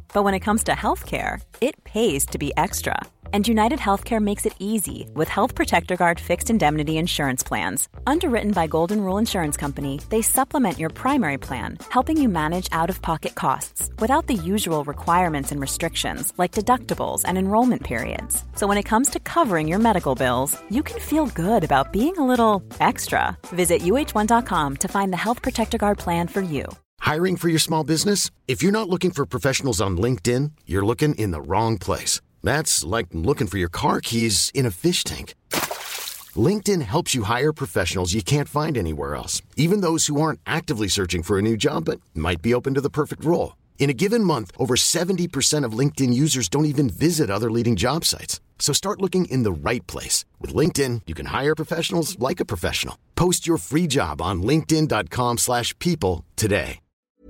But when it comes to healthcare, it pays to be extra. And United Healthcare makes it easy with Health Protector Guard fixed indemnity insurance plans. Underwritten by Golden Rule Insurance Company, they supplement your primary plan, helping you manage out-of-pocket costs without the usual requirements and restrictions like deductibles and enrollment periods. So when it comes to covering your medical bills, you can feel good about being a little extra. Visit uh1.com to find the Health Protector Guard plan for you. Hiring for your small business? If you're not looking for professionals on LinkedIn, you're looking in the wrong place. That's like looking for your car keys in a fish tank. LinkedIn helps you hire professionals you can't find anywhere else, even those who aren't actively searching for a new job but might be open to the perfect role. In a given month, over 70% of LinkedIn users don't even visit other leading job sites. So start looking in the right place. With LinkedIn, you can hire professionals like a professional. Post your free job on linkedin.com/people today.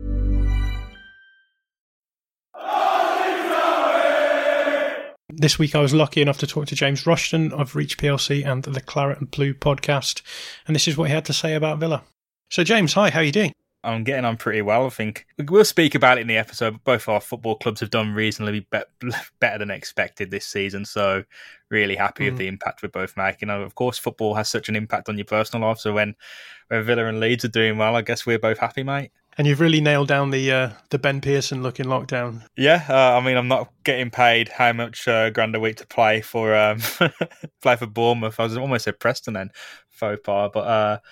This week I was lucky enough to talk to James Rushton of Reach PLC and the Claret and Blue podcast, and this is what he had to say about Villa. So James, hi, how are you doing? I'm getting on pretty well, I think. We'll speak about it in the episode, but both our football clubs have done reasonably better than expected this season, so really happy with the impact we're both making. Of course, football has such an impact on your personal life, so when Villa and Leeds are doing well, I guess we're both happy, mate. And you've really nailed down the Ben Pearson look in lockdown. Yeah, I mean, I'm not getting paid how much grand a week to play for play for Bournemouth. I was almost said Preston then, faux pas. But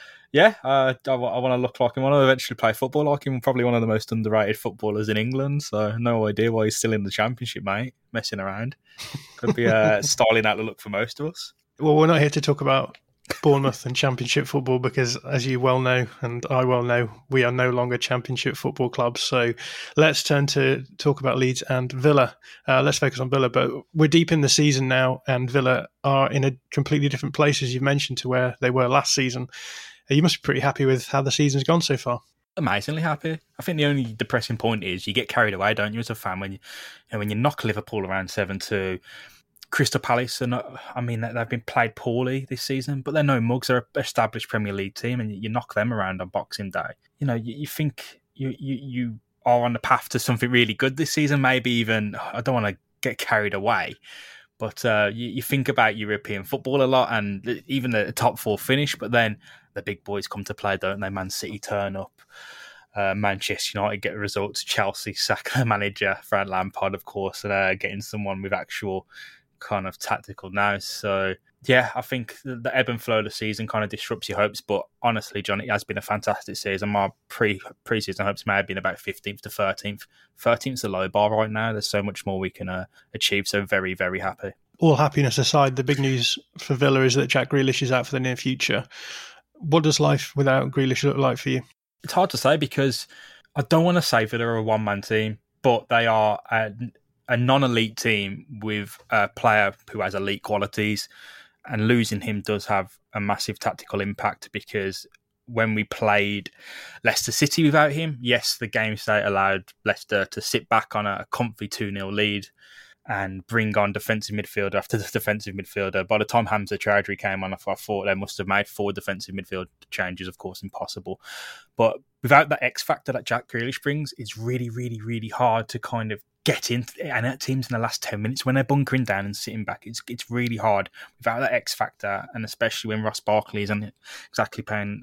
I want to look like him. I want to eventually play football like him. Probably one of the most underrated footballers in England. So no idea why he's still in the Championship, mate. Messing around. Could be a styling outlook for most of us. Well, we're not here to talk about Bournemouth and Championship football because, as you well know, and I well know, we are no longer Championship football clubs. So let's turn to talk about Leeds and Villa. Let's focus on Villa, but we're deep in the season now, and Villa are in a completely different place, as you've mentioned, to where they were last season. You must be pretty happy with how the season's gone so far. Amazingly happy. I think the only depressing point is you get carried away, don't you, as a fan, when you knock Liverpool around 7-2. Crystal Palace, they've been played poorly this season, but they're no mugs. They're an established Premier League team, and you knock them around on Boxing Day. You know, you think you are on the path to something really good this season. Maybe even, I don't want to get carried away, but you think about European football a lot, and even the top four finish. But then the big boys come to play, don't they? Man City turn up. Manchester United get results. Chelsea sack their manager, Frank Lampard, of course, and getting someone with actual kind of tactical now. So yeah, I think the ebb and flow of the season kind of disrupts your hopes, but honestly, John, it has been a fantastic season. My pre-season hopes may have been about 15th to 13th. 13th's the low bar right now. There's so much more we can achieve, so very, very happy. All happiness aside, the big news for Villa is that Jack Grealish is out for the near future. What does life without Grealish look like for you? It's hard to say because I don't want to say Villa are a one-man team, but they are a non-elite team with a player who has elite qualities, and losing him does have a massive tactical impact because when we played Leicester City without him, yes, the game state allowed Leicester to sit back on a comfy 2-0 lead and bring on defensive midfielder after the defensive midfielder. By the time Hamza Chowdhury came on, I thought they must have made 4 defensive midfield changes, of course, impossible. But without that X factor that Jack Grealish brings, it's really, really, really hard to kind of get in and at teams in the last 10 minutes when they're bunkering down and sitting back. It's really hard without that X factor, and especially when Ross Barkley isn't exactly playing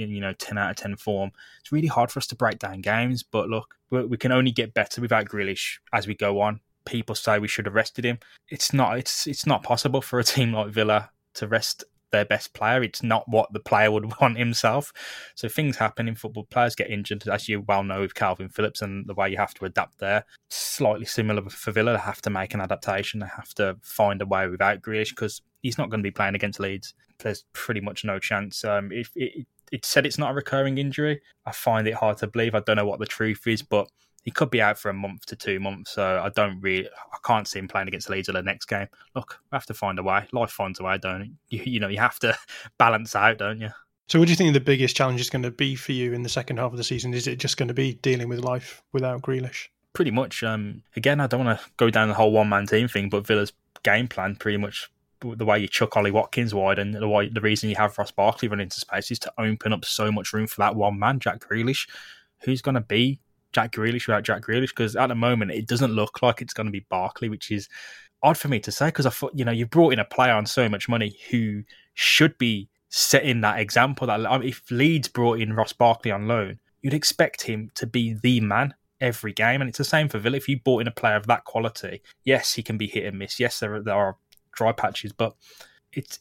10 out of 10 form. It's really hard for us to break down games. But look, we can only get better without Grealish as we go on. People say we should have rested him. It's not possible for a team like Villa to rest their best player. It's not what the player would want himself. So things happen in football. Players get injured, as you well know with Calvin Phillips, and the way you have to adapt there. Slightly similar for Villa. They have to make an adaptation. They have to find a way without Grealish because he's not going to be playing against Leeds. There's pretty much no chance. If it said it's not a recurring injury, I find it hard to believe. I don't know what the truth is, but he could be out for a month to 2 months, so I can't see him playing against Leeds in the next game. Look, we have to find a way. Life finds a way, don't it? You have to balance out, don't you? So what do you think the biggest challenge is going to be for you in the second half of the season? Is it just going to be dealing with life without Grealish? Pretty much. Again, I don't want to go down the whole one-man team thing, but Villa's game plan pretty much the way you chuck Ollie Watkins wide and the reason you have Ross Barkley run into space is to open up so much room for that one man, Jack Grealish, who's going to be Jack Grealish without Jack Grealish, because at the moment it doesn't look like it's going to be Barkley, which is odd for me to say, because I thought, you brought in a player on so much money who should be setting that example. That if Leeds brought in Ross Barkley on loan, you'd expect him to be the man every game, and it's the same for Villa. If you brought in a player of that quality, yes, he can be hit and miss. Yes, there are dry patches, but it's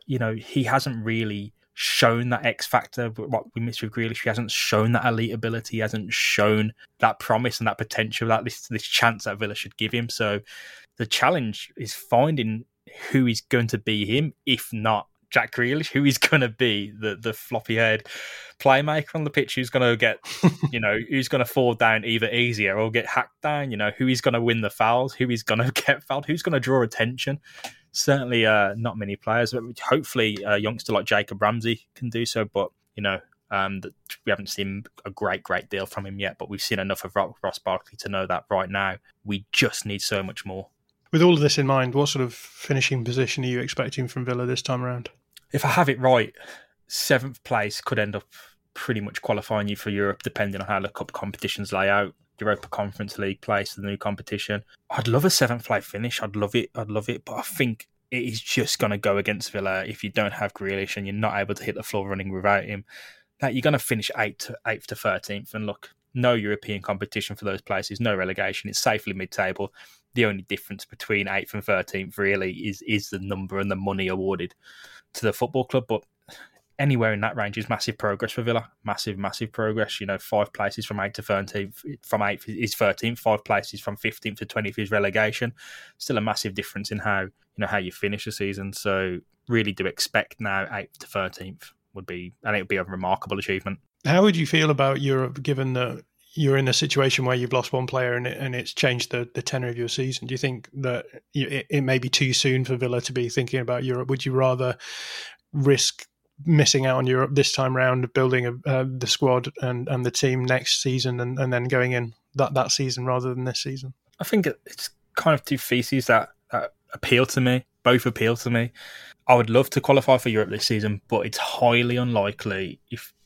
he hasn't really shown that X factor. What we missed with Grealish, he hasn't shown that elite ability. He hasn't shown that promise and that potential, that this chance that Villa should give him. So the challenge is finding who is going to be him, if not Jack Grealish, who is going to be the floppy-haired playmaker on the pitch, who's going to get, who's going to fall down either easier or get hacked down, who is going to win the fouls, who is going to get fouled, who's going to draw attention. Certainly not many players. Hopefully a youngster like Jacob Ramsey can do so, but, we haven't seen a great deal from him yet, but we've seen enough of Ross Barkley to know that right now we just need so much more. With all of this in mind, what sort of finishing position are you expecting from Villa this time around? If I have it right, 7th place could end up pretty much qualifying you for Europe, depending on how the cup competitions lay out. Europa Conference League place, the new competition. I'd love a 7th place finish. I'd love it. But I think it is just going to go against Villa if you don't have Grealish and you're not able to hit the floor running without him. That you're going to finish 8th to 13th. And look, no European competition for those places, no relegation. It's safely mid-table. The only difference between 8th and 13th really is the number and the money awarded to the football club. But anywhere in that range is massive progress for Villa. Massive progress. 5 places from 8th to 13th. From 8th is 13th. 5 places from 15th to 20th is relegation. Still a massive difference in how you finish the season. So really do expect now 8th to 13th would be a remarkable achievement. How would you feel about Europe, given that you're in a situation where you've lost one player and it's changed the tenor of your season? Do you think that it may be too soon for Villa to be thinking about Europe? Would you rather risk missing out on Europe this time round, building the squad and the team next season and then going in that season rather than this season? I think it's kind of two theses that appeal to me. Both appeal to me. I would love to qualify for Europe this season, but it's highly unlikely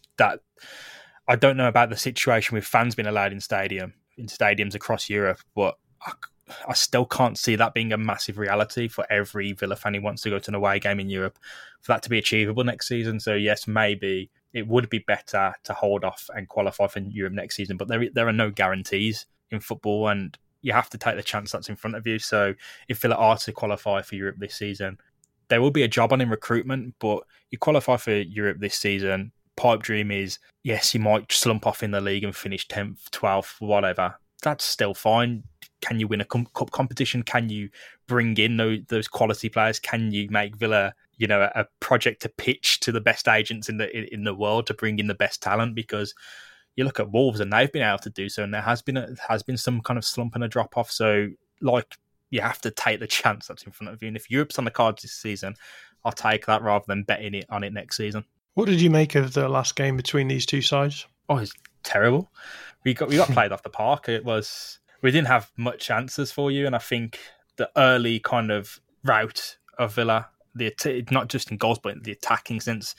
I don't know about the situation with fans being allowed in stadiums across Europe, but I still can't see that being a massive reality for every Villa fan who wants to go to an away game in Europe for that to be achievable next season. So yes, maybe it would be better to hold off and qualify for Europe next season, but there are no guarantees in football and you have to take the chance that's in front of you. So if Villa are to qualify for Europe this season, there will be a job on in recruitment, but you qualify for Europe this season, pipe dream is, yes, you might slump off in the league and finish 10th, 12th, whatever. That's still fine. Can you win a cup competition? Can you bring in those quality players? Can you make Villa, a project to pitch to the best agents in the world to bring in the best talent? Because you look at Wolves and they've been able to do so, and there has been some kind of slump and a drop off. So, you have to take the chance that's in front of you. And if Europe's on the cards this season, I'll take that rather than betting on it next season. What did you make of the last game between these two sides? Oh, it's terrible. We got played off the park. We didn't have much answers for you, and I think the early kind of route of Villa, not just in goals but in the attacking sense.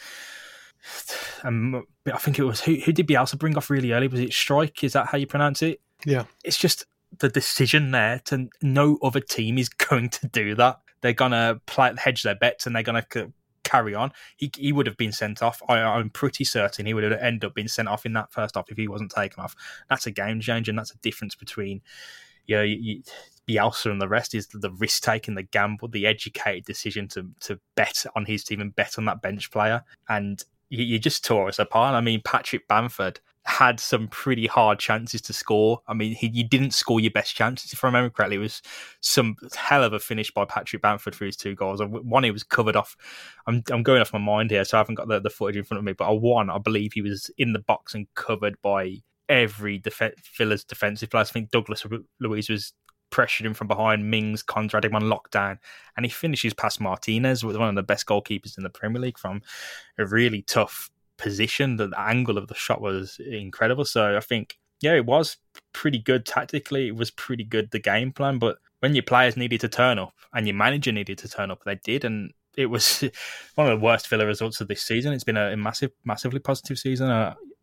I think it was who did Bielsa bring off really early? Was it Strike? Is that how you pronounce it? Yeah. It's just the decision there to no other team is going to do that. They're gonna hedge their bets and they're gonna carry on. He would have been sent off. I'm pretty certain he would have ended up being sent off in that first half if he wasn't taken off. That's a game changer, and that's a difference between Bielsa and the rest is the risk taking, the gamble, the educated decision to bet on his team and bet on that bench player. And you just tore us apart. I mean, Patrick Bamford had some pretty hard chances to score. I mean, you didn't score your best chances. If I remember correctly, it was some hell of a finish by Patrick Bamford for his 2 goals. One, he was covered off. I'm going off my mind here, so I haven't got the footage in front of me. But I believe he was in the box and covered by every Villa's defensive players. I think Douglas Luiz was pressured him from behind. Mings, Conrad him on lockdown. And he finishes past Martinez with one of the best goalkeepers in the Premier League from a really tough position. The angle of the shot was incredible. So I think, it was pretty good tactically. It was pretty good, the game plan. But when your players needed to turn up and your manager needed to turn up, they did. And it was one of the worst Villa results of this season. It's been a massively positive season.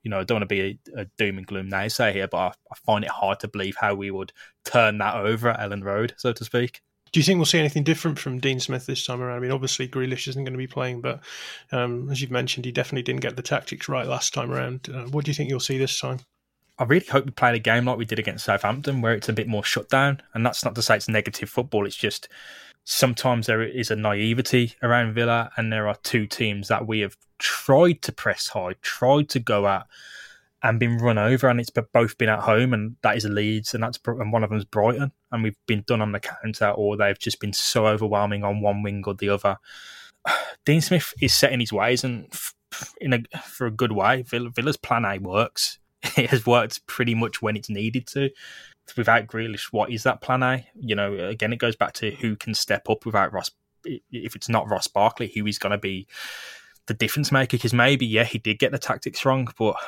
I don't want to be a doom and gloom naysayer here, but I find it hard to believe how we would turn that over at Ellen Road, so to speak. Do you think we'll see anything different from Dean Smith this time around? I mean, obviously Grealish isn't going to be playing, but as you've mentioned, he definitely didn't get the tactics right last time around. What do you think you'll see this time? I really hope we play a game like we did against Southampton, where it's a bit more shut down. And that's not to say it's negative football. It's just sometimes there is a naivety around Villa, and there are two teams that we have tried to press high, tried to go at, and been run over, and it's both been at home, and that is Leeds, and one of them is Brighton, and we've been done on the counter, or they've just been so overwhelming on one wing or the other. Dean Smith is set in his ways, and for a good way. Villa's plan A works. It has worked pretty much when it's needed to. Without Grealish, what is that plan A? Again, it goes back to who can step up without Ross. If it's not Ross Barkley, who is going to be the difference maker? Because maybe, he did get the tactics wrong, but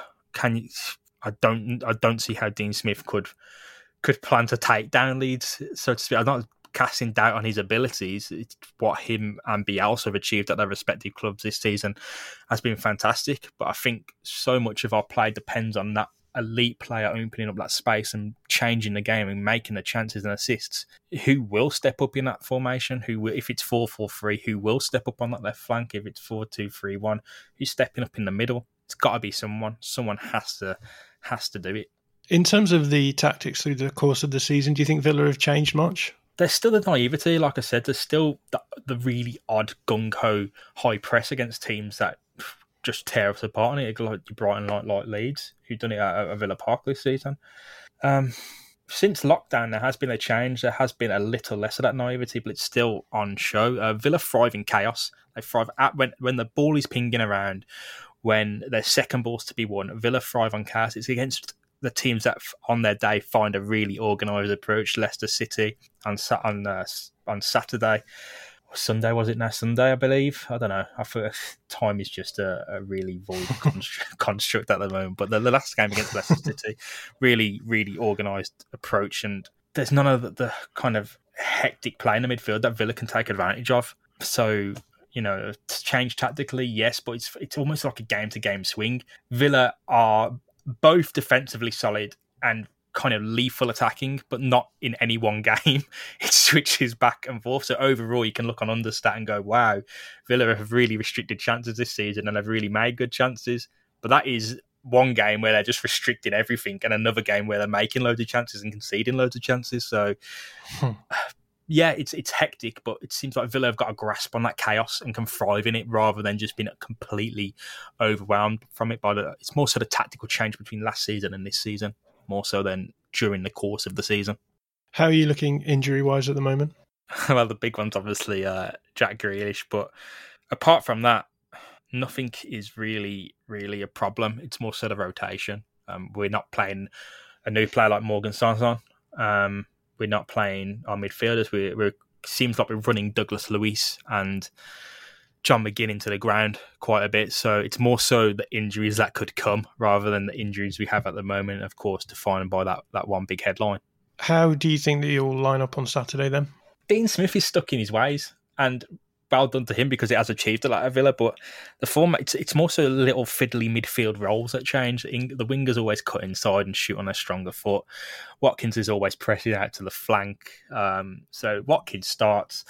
I don't see how Dean Smith could plan to take down Leeds, so to speak. I'm not casting doubt on his abilities. It's what him and Bielsa have achieved at their respective clubs this season has been fantastic. But I think so much of our play depends on that elite player opening up that space and changing the game and making the chances and assists. Who will step up in that formation? If it's 4-4-3, who will step up on that left flank? If it's 4-2-3-1, who's stepping up in the middle? It's got to be someone. Someone has to do it. In terms of the tactics through the course of the season, do you think Villa have changed much? There's still the naivety, like I said. There's still the really odd gung-ho high press against teams that just tear us apart on it, like Brighton, like Leeds, who've done it at Villa Park this season. Since lockdown, there has been a change. There has been a little less of that naivety, but it's still on show. Villa thrive in chaos. They thrive when the ball is pinging around, when there's second balls to be won. Villa thrive on chaos. It's against the teams that on their day find a really organised approach. Leicester City on Saturday. Sunday, was it now? Sunday, I believe. I don't know. I feel time is just a really void construct at the moment. But the last game against Leicester City, really, really organised approach. And there's none of the kind of hectic play in the midfield that Villa can take advantage of. So, to change tactically, yes, but it's almost like a game-to-game swing. Villa are both defensively solid and kind of lethal attacking, but not in any one game. It switches back and forth. So overall, you can look on Understat and go, wow, Villa have really restricted chances this season and have really made good chances. But that is one game where they're just restricting everything, and another game where they're making loads of chances and conceding loads of chances. So yeah, it's hectic, but it seems like Villa have got a grasp on that chaos and can thrive in it rather than just being completely overwhelmed from it. But it's more sort of tactical change between last season and this season, more so than during the course of the season. How are you looking injury-wise at the moment? Well, the big one's obviously Jack Grealish, but apart from that, nothing is really, really a problem. It's more sort of rotation. We're not playing a new player like Morgan Sanson. We're not playing our midfielders. We're seems like we're running Douglas Luiz and John McGinn into the ground quite a bit. So it's more so the injuries that could come rather than the injuries we have at the moment, of course, defined by that one big headline. How do you think that you'll line up on Saturday then? Dean Smith is stuck in his ways, and well done to him because it has achieved a lot at Villa, but the format, it's more so little fiddly midfield roles that change. The wingers always cut inside and shoot on their stronger foot. Watkins is always pressing out to the flank. So Watkins starts.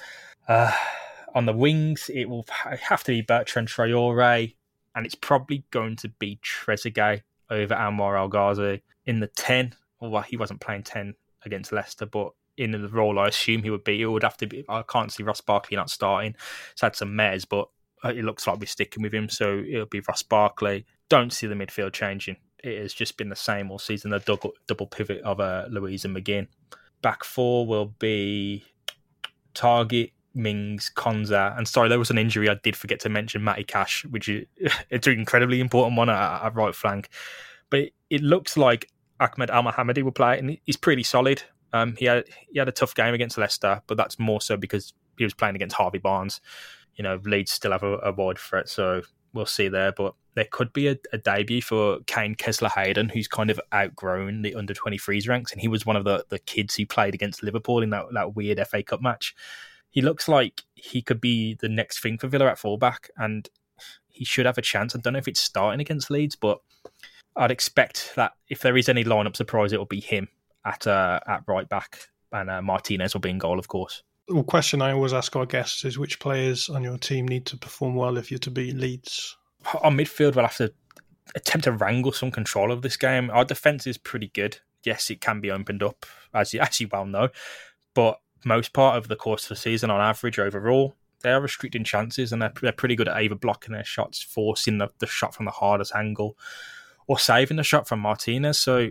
On the wings, it will have to be Bertrand Traore, and it's probably going to be Trezeguet over Anwar El Ghazi. In the 10, well, he wasn't playing 10 against Leicester, but in the role I assume he would be, it would have to be. I can't see Ross Barkley not starting. He's had some mares, but it looks like we're sticking with him, so it'll be Ross Barkley. Don't see the midfield changing. It has just been the same all season, the double pivot of Luiz and McGinn. Back four will be Targett, Mings, Konza, and sorry, there was an injury I did forget to mention, Matty Cash, which is it's an incredibly important one at right flank. But it looks like Ahmed Al-Mohammadi will play, and he's pretty solid. He had a tough game against Leicester, but that's more so because he was playing against Harvey Barnes. Leeds still have a wide threat, so we'll see there. But there could be a debut for Kane Kessler-Hayden, who's kind of outgrown the under-23s ranks, and he was one of the kids who played against Liverpool in that weird FA Cup match. He looks like he could be the next thing for Villa at fullback, and he should have a chance. I don't know if it's starting against Leeds, but I'd expect that if there is any lineup surprise, it will be him at right back, and Martinez will be in goal, of course. Well, question I always ask our guests is which players on your team need to perform well if you're to beat Leeds? Our midfield will have to attempt to wrangle some control of this game. Our defence is pretty good. Yes, it can be opened up, as you well know, but most part of the course of the season, on average, overall, they are restricting chances, and they're pretty good at either blocking their shots, forcing the shot from the hardest angle, or saving the shot from Martinez. So,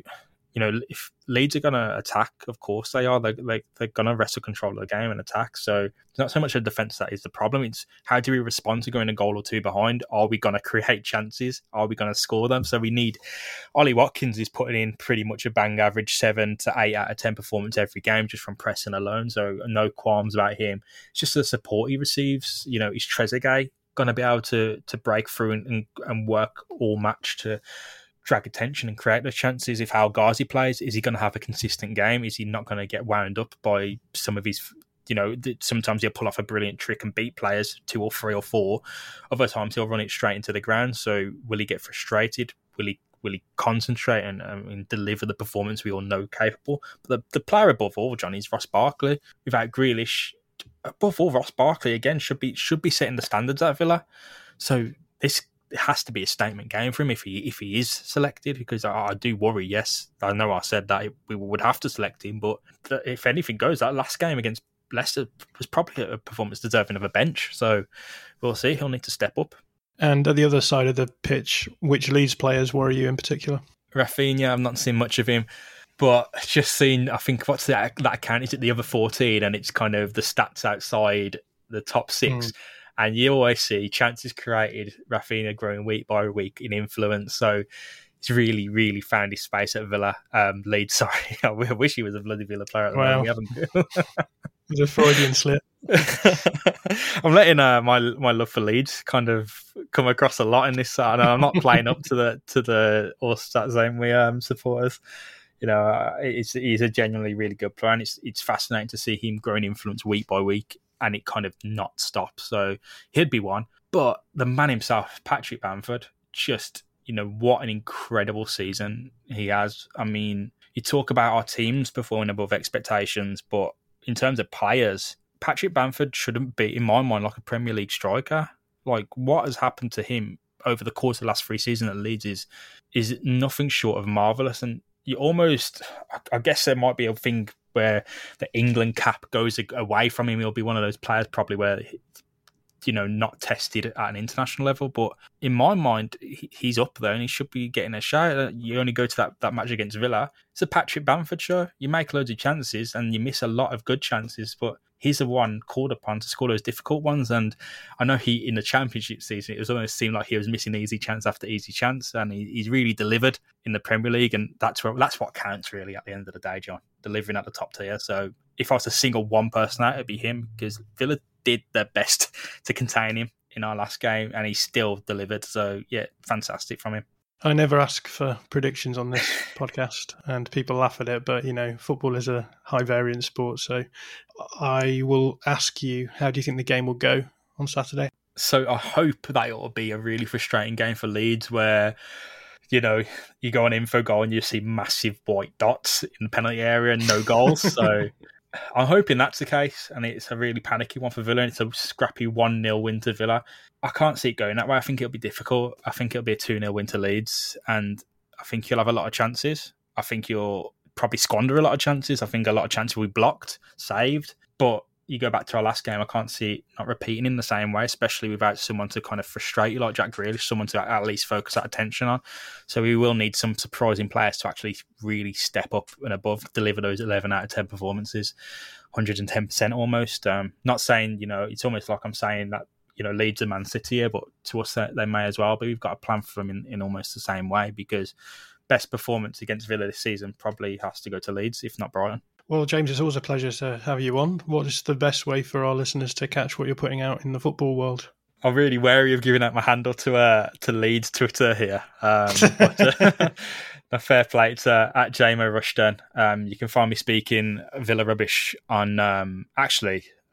if Leeds are going to attack, of course they are. They're going to wrestle control of the game and attack. So it's not so much a defence that is the problem. It's how do we respond to going a goal or two behind? Are we going to create chances? Are we going to score them? So we need... Ollie Watkins is putting in pretty much a bang average 7 to 8 out of 10 performance every game just from pressing alone. So no qualms about him. It's just the support he receives. Is Trezeguet going to be able to break through and work all match to drag attention and create those chances? If Al Ghazi plays, is he going to have a consistent game? Is he not going to get wound up by some of his, sometimes he'll pull off a brilliant trick and beat players 2 or 3 or 4. Other times he'll run it straight into the ground. So will he get frustrated? Will he concentrate and deliver the performance we all know capable? But the player above all, John, is Ross Barkley. Without Grealish, above all, Ross Barkley again should be setting the standards at Villa. So this has to be a statement game for him if he is selected, because I do worry. Yes, I know I said that we would have to select him, but if anything goes, that last game against Leicester was probably a performance deserving of a bench. So we'll see. He'll need to step up. And at the other side of the pitch, which Leeds players worry you in particular? Rafinha, I've not seen much of him, but just seen, I think, what's that account? Is it the other 14? And it's kind of the stats outside the top 6. And you always see chances created, Rafinha growing week by week in influence. So he's really, really found his space at Villa. Leeds, sorry. I wish he was a bloody Villa player at the moment. We haven't. It was a Freudian slip. I'm letting my love for Leeds kind of come across a lot in this. I'm not playing up to the Allstat zone we supporters. He's a genuinely really good player, and it's fascinating to see him growing influence week by week, and it kind of not stop. So he'd be one. But the man himself, Patrick Bamford, just, what an incredible season he has. I mean, you talk about our teams performing above expectations, but in terms of players, Patrick Bamford shouldn't be, in my mind, like a Premier League striker. Like, what has happened to him over the course of the last 3 seasons at Leeds is nothing short of marvellous. And you almost, I guess there might be a thing where the England cap goes away from him. He'll be one of those players probably where, not tested at an international level. But in my mind, he's up there and he should be getting a shot. You only go to that match against Villa. It's a Patrick Bamford show. You make loads of chances and you miss a lot of good chances, but he's the one called upon to score those difficult ones. And I know in the Championship season, it was almost seemed like he was missing easy chance after easy chance, and he's really delivered in the Premier League, and that's what counts really at the end of the day, John, delivering at the top tier. So if I was to single one person out, it'd be him, because Villa did their best to contain him in our last game, and he still delivered. So yeah, fantastic from him. I never ask for predictions on this podcast, and people laugh at it, but, football is a high variance sport. So I will ask you, how do you think the game will go on Saturday? So I hope that it will be a really frustrating game for Leeds where, you go on info goal and you see massive white dots in the penalty area and no goals. So I'm hoping that's the case, and it's a really panicky one for Villa, and it's a scrappy 1-0 win to Villa. I can't see it going that way. I think it'll be difficult. I think it'll be a 2-0 win to Leeds, and I think you'll have a lot of chances. I think you'll probably squander a lot of chances. I think a lot of chances will be blocked, saved. But you go back to our last game, I can't see it not repeating in the same way, especially without someone to kind of frustrate you like Jack Grealish, someone to at least focus that attention on. So we will need some surprising players to actually really step up and above, deliver those 11 out of 10 performances, 110% almost. Not saying, it's almost like I'm saying that, Leeds and Man City here, but to us they may as well. But we've got a plan for them in almost the same way, because best performance against Villa this season probably has to go to Leeds, if not Brighton. Well, James, it's always a pleasure to have you on. What is the best way for our listeners to catch what you're putting out in the football world? I'm really wary of giving out my handle to Leeds Twitter here. But a fair play to at JMO Rushton. You can find me speaking Villa rubbish on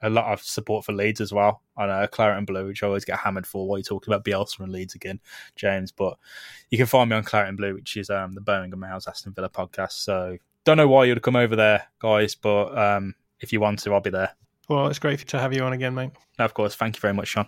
a lot of support for Leeds as well on Claret and Blue, which I always get hammered for while you're talking about Bielsa and Leeds again, James. But you can find me on Claret and Blue, which is the Birmingham House Aston Villa podcast. So don't know why you'd come over there, guys, but if you want to, I'll be there. Well, it's great to have you on again, mate. No, of course. Thank you very much, Sean.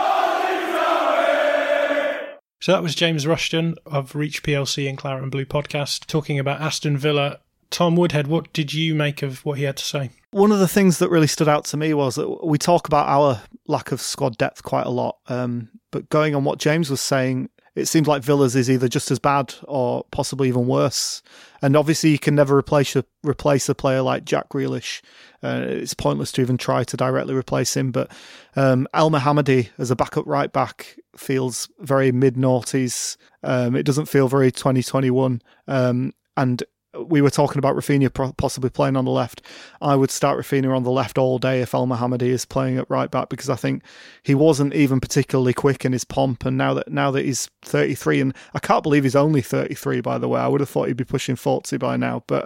So that was James Rushton of Reach PLC and Claret and Blue podcast talking about Aston Villa. Tom Woodhead, what did you make of what he had to say? One of the things that really stood out to me was that we talk about our lack of squad depth quite a lot, but going on what James was saying, it seems like Villa's is either just as bad or possibly even worse. And obviously you can never replace a player like Jack Grealish. It's pointless to even try to directly replace him. But El Mohammadi as a backup right back feels very mid-noughties. It doesn't feel very 2021. And we were talking about Rafinha possibly playing on the left. I would start Rafinha on the left all day if El Mohammadi is playing at right back, because I think he wasn't even particularly quick in his pomp, and now that he's 33, and I can't believe he's only 33, by the way. I would have thought he'd be pushing 40 by now, but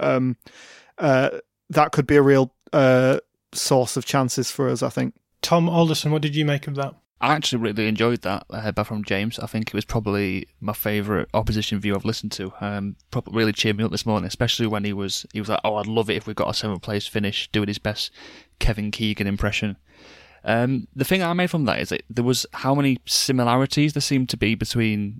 that could be a real source of chances for us, I think. Tom Alderson, what did you make of that? I actually really enjoyed that back from James. I think it was probably my favourite opposition view I've listened to. Probably really cheered me up this morning, especially when he was like, "Oh, I'd love it if we got a 7th place finish," doing his best Kevin Keegan impression. The thing I made from that is that there was how many similarities there seemed to be between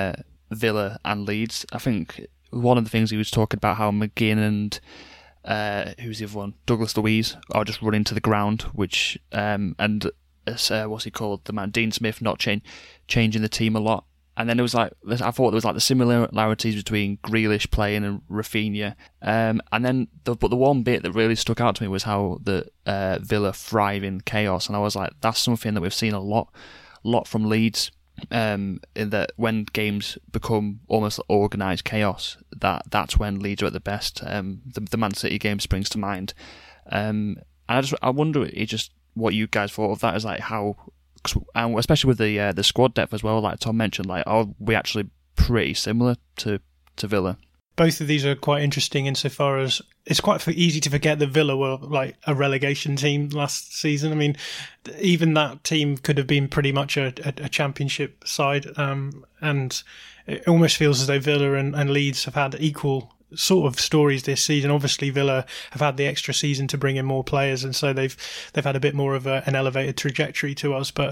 Villa and Leeds. I think one of the things he was talking about how McGinn and who's the other one, Douglas Luiz, are just running to the ground, which and what's he called, the man Dean Smith, not changing the team a lot. And then it was like, I thought there was like the similarities between Grealish playing and Rafinha. And then the one bit that really stuck out to me was how the Villa thrive in chaos. And I was like, that's something that we've seen a lot from Leeds. In that when games become almost organised chaos, that's when Leeds are at the best. The Man City game springs to mind. And I wonder what you guys thought of that, is like how, especially with the squad depth as well, like Tom mentioned, like, are we actually pretty similar to Villa? Both of these are quite interesting insofar as it's quite easy to forget that Villa were like a relegation team last season. I mean, even that team could have been pretty much a championship side, and it almost feels as though Villa and Leeds have had equal sort of stories this season. Obviously Villa have had the extra season to bring in more players, and so they've had a bit more of an elevated trajectory to us, but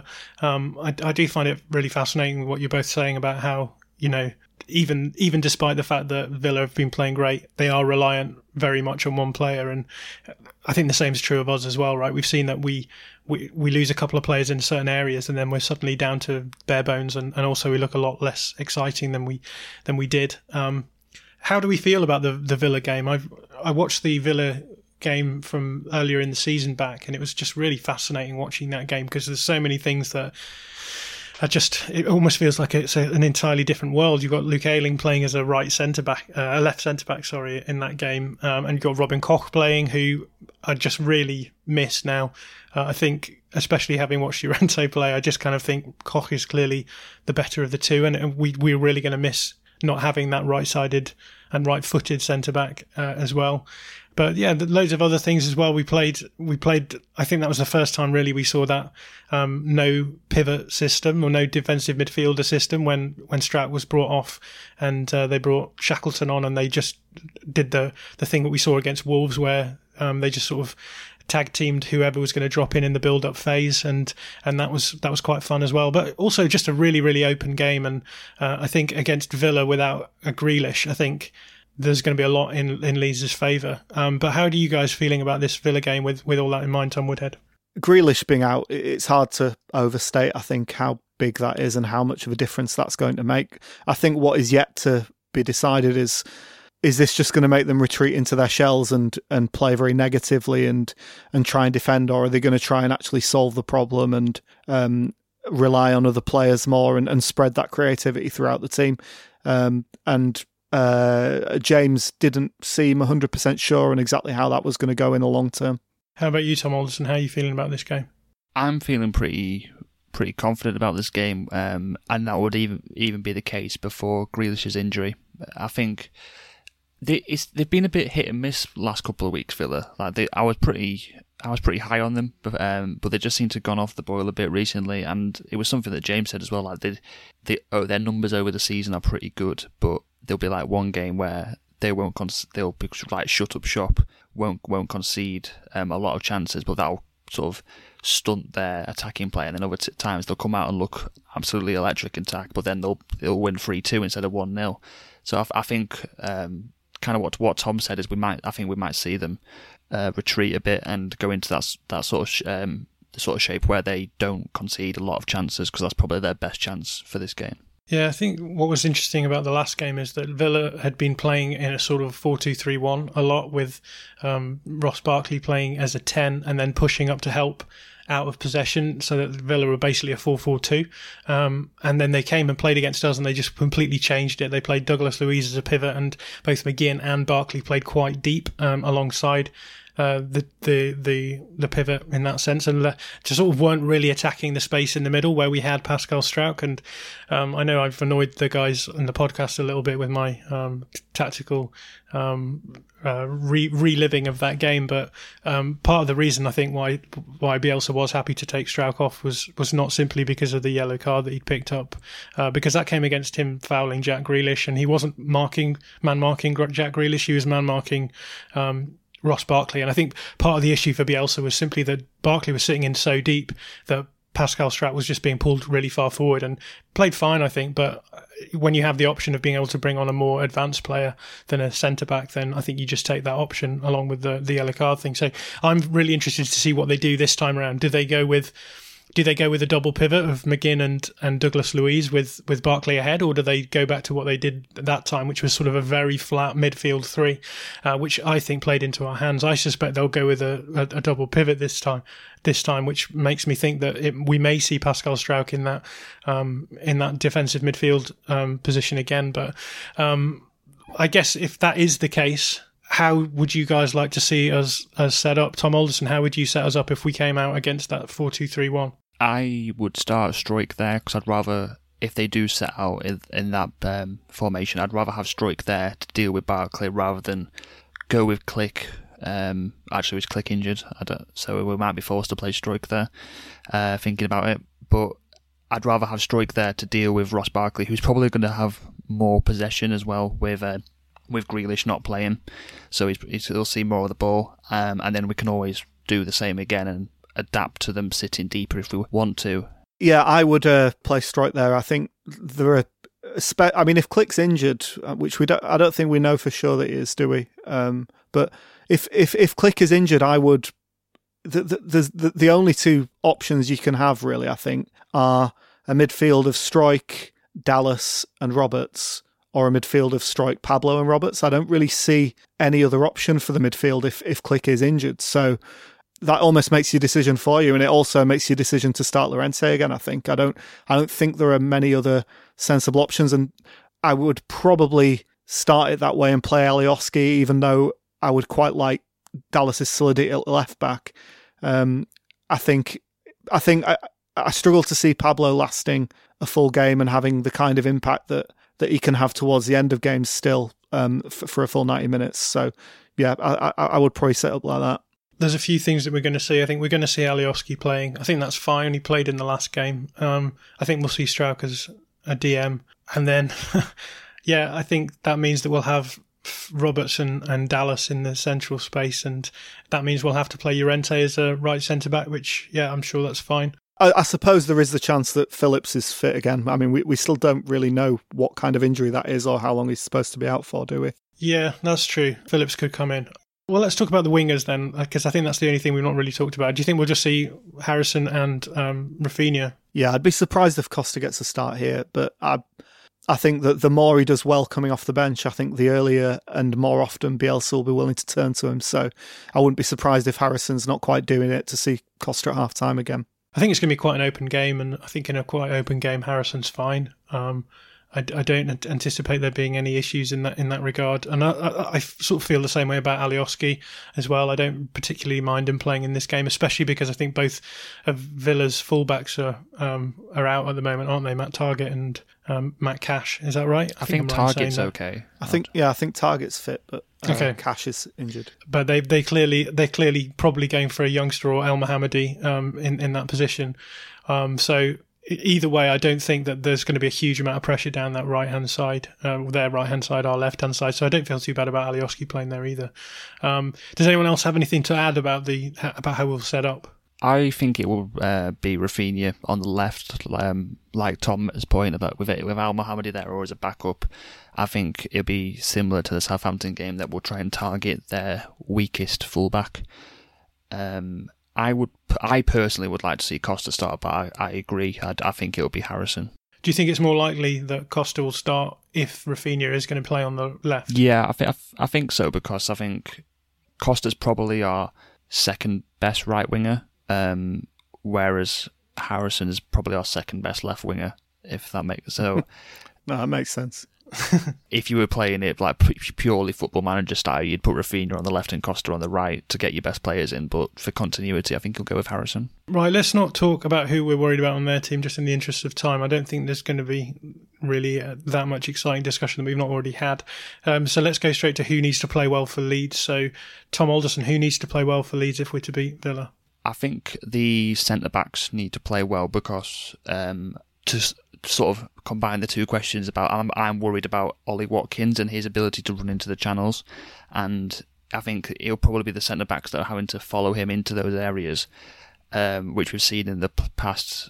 I do find it really fascinating what you're both saying about how, you know, even despite the fact that Villa have been playing great, they are reliant very much on one player, and I think the same is true of us as well, right? We've seen that we lose a couple of players in certain areas, and then we're suddenly down to bare bones, and also we look a lot less exciting than we did. How do we feel about the Villa game? I watched the Villa game from earlier in the season back, and it was just really fascinating watching that game, because there's so many things that are just, it almost feels like it's an entirely different world. You've got Luke Ayling playing as a left centre back, in that game, and you've got Robin Koch playing, who I just really miss now. I think, especially having watched Llorente play, I just kind of think Koch is clearly the better of the two, and we're really going to miss not having that right-sided and right-footed centre-back as well. But yeah, loads of other things as well. We played. I think that was the first time really we saw that no pivot system or no defensive midfielder system when Strat was brought off, and they brought Shackleton on, and they just did the thing that we saw against Wolves, where they just sort of tag teamed whoever was going to drop in the build-up phase, and that was quite fun as well. But also just a really, really open game, and I think against Villa without a Grealish, I think there's going to be a lot in Leeds' favour. But how are you guys feeling about this Villa game with all that in mind, Tom Woodhead? Grealish being out, it's hard to overstate, I think, how big that is and how much of a difference that's going to make. I think what is yet to be decided is this just going to make them retreat into their shells and play very negatively and try and defend, or are they going to try and actually solve the problem and rely on other players more and spread that creativity throughout the team? James didn't seem 100% sure on exactly how that was going to go in the long term. How about you, Tom Alderson? How are you feeling about this game? I'm feeling pretty confident about this game, and that would even be the case before Grealish's injury. I think They've been a bit hit and miss last couple of weeks, Villa. I was pretty high on them, but they just seem to have gone off the boil a bit recently. And it was something that James said as well. Like their numbers over the season are pretty good, but there'll be like one game where they'll be like shut up shop, won't concede a lot of chances, but that'll sort of stunt their attacking play, and then over times they'll come out and look absolutely electric in attack, but then they'll win 3-2 instead of 1-0. So I think kind of what Tom said is we might see them retreat a bit and go into that sort of shape where they don't concede a lot of chances, because that's probably their best chance for this game. Yeah, I think what was interesting about the last game is that Villa had been playing in a sort of 4-2-3-1 a lot, with Ross Barkley playing as a 10 and then pushing up to help out of possession, so that Villa were basically a 4-4-2. And then they came and played against us and they just completely changed it. They played Douglas Luiz as a pivot, and both McGinn and Barkley played quite deep alongside the pivot in that sense, and just sort of weren't really attacking the space in the middle where we had Pascal Struijk. And I know I've annoyed the guys in the podcast a little bit with my tactical reliving of that game, but part of the reason I think why Bielsa was happy to take Struijk off was not simply because of the yellow card that he'd picked up, because that came against him fouling Jack Grealish, and he wasn't man marking Jack Grealish, he was man marking Ross Barkley. And I think part of the issue for Bielsa was simply that Barkley was sitting in so deep that Pascal Struijk was just being pulled really far forward, and played fine, I think. But when you have the option of being able to bring on a more advanced player than a centre-back, then I think you just take that option along with the yellow card thing. So I'm really interested to see what they do this time around. Do they go with a double pivot of McGinn and Douglas Luiz with Barkley ahead, or do they go back to what they did at that time, which was sort of a very flat midfield three, which I think played into our hands? I suspect they'll go with a double pivot this time, which makes me think that we may see Pascal Struijk in that defensive midfield position again. But I guess if that is the case, how would you guys like to see us set up? Tom Alderson, how would you set us up if we came out against that 4-2-3-1? I would start Struijk there, because I'd rather, if they do set out in that formation, I'd rather have Struijk there to deal with Barkley rather than go with Klich. Actually, was Klich injured? So we might be forced to play Struijk there, thinking about it. But I'd rather have Struijk there to deal with Ross Barkley, who's probably going to have more possession as well with Grealish not playing. So he'll see more of the ball. And then we can always do the same again and adapt to them sitting deeper if we want to. Yeah, I would play Struijk there. I think there are. I mean, if Klich's injured, which I don't think we know for sure that he is, do we? But if Klich is injured, I would. The only two options you can have, really, I think, are a midfield of Struijk, Dallas, and Roberts, or a midfield of Struijk, Pablo, and Roberts. I don't really see any other option for the midfield if Klich is injured. So that almost makes your decision for you, and it also makes your decision to start Llorente again. I think I don't think there are many other sensible options, and I would probably start it that way and play Alioski, even though I would quite like Dallas's solidity at left back. I think I struggle to see Pablo lasting a full game and having the kind of impact that he can have towards the end of games still for a full 90 minutes. So yeah, I would probably set up like that. There's a few things that we're going to see. I think we're going to see Alioski playing. I think that's fine. He played in the last game. I think we'll see Struijk as a DM. And then, yeah, I think that means that we'll have Roberts and Dallas in the central space. And that means we'll have to play Llorente as a right centre-back, which, yeah, I'm sure that's fine. I suppose there is the chance that Phillips is fit again. I mean, we still don't really know what kind of injury that is or how long he's supposed to be out for, do we? Yeah, that's true. Phillips could come in. Well, let's talk about the wingers then, because I think that's the only thing we've not really talked about. Do you think we'll just see Harrison and Rafinha? Yeah, I'd be surprised if Costa gets a start here, but I think that the more he does well coming off the bench, I think the earlier and more often Bielsa will be willing to turn to him. So I wouldn't be surprised if Harrison's not quite doing it to see Costa at half-time again. I think it's going to be quite an open game, and I think in a quite open game, Harrison's fine. I don't anticipate there being any issues in that regard. And I sort of feel the same way about Alioski as well. I don't particularly mind him playing in this game, especially because I think both of Villa's fullbacks are out at the moment, aren't they? Matt Targett and Matt Cash. Is that right? I think Targett's okay. I think Targett's fit, but okay. Cash is injured. But they're clearly probably going for a youngster or El Mohammadi in that position. So either way, I don't think that there's going to be a huge amount of pressure down that right-hand side, their right-hand side, our left-hand side. So I don't feel too bad about Alioski playing there either. Does anyone else have anything to add about how we'll set up? I think it will be Rafinha on the left, like Tom has pointed about with Al Mohammadi there or as a backup. I think it'll be similar to the Southampton game that will try and target their weakest fullback. I personally would like to see Costa start, but I agree. I think it'll be Harrison. Do you think it's more likely that Costa will start if Rafinha is going to play on the left? Yeah, I think so, because I think Costa's probably our second best right winger, whereas Harrison is probably our second best left winger, if that makes so. No, that makes sense. If you were playing it like purely Football Manager style, you'd put Rafinha on the left and Costa on the right to get your best players in, but for continuity I think you'll go with Harrison. Right, let's not talk about who we're worried about on their team, just in the interest of time. I don't think there's going to be really that much exciting discussion that we've not already had. So let's go straight to who needs to play well for Leeds. So Tom Alderson, who needs to play well for Leeds if we're to beat Villa? I think the centre-backs need to play well because to sort of combine the two questions about I'm worried about Ollie Watkins and his ability to run into the channels, and I think it'll probably be the centre-backs that are having to follow him into those areas, which we've seen in the past.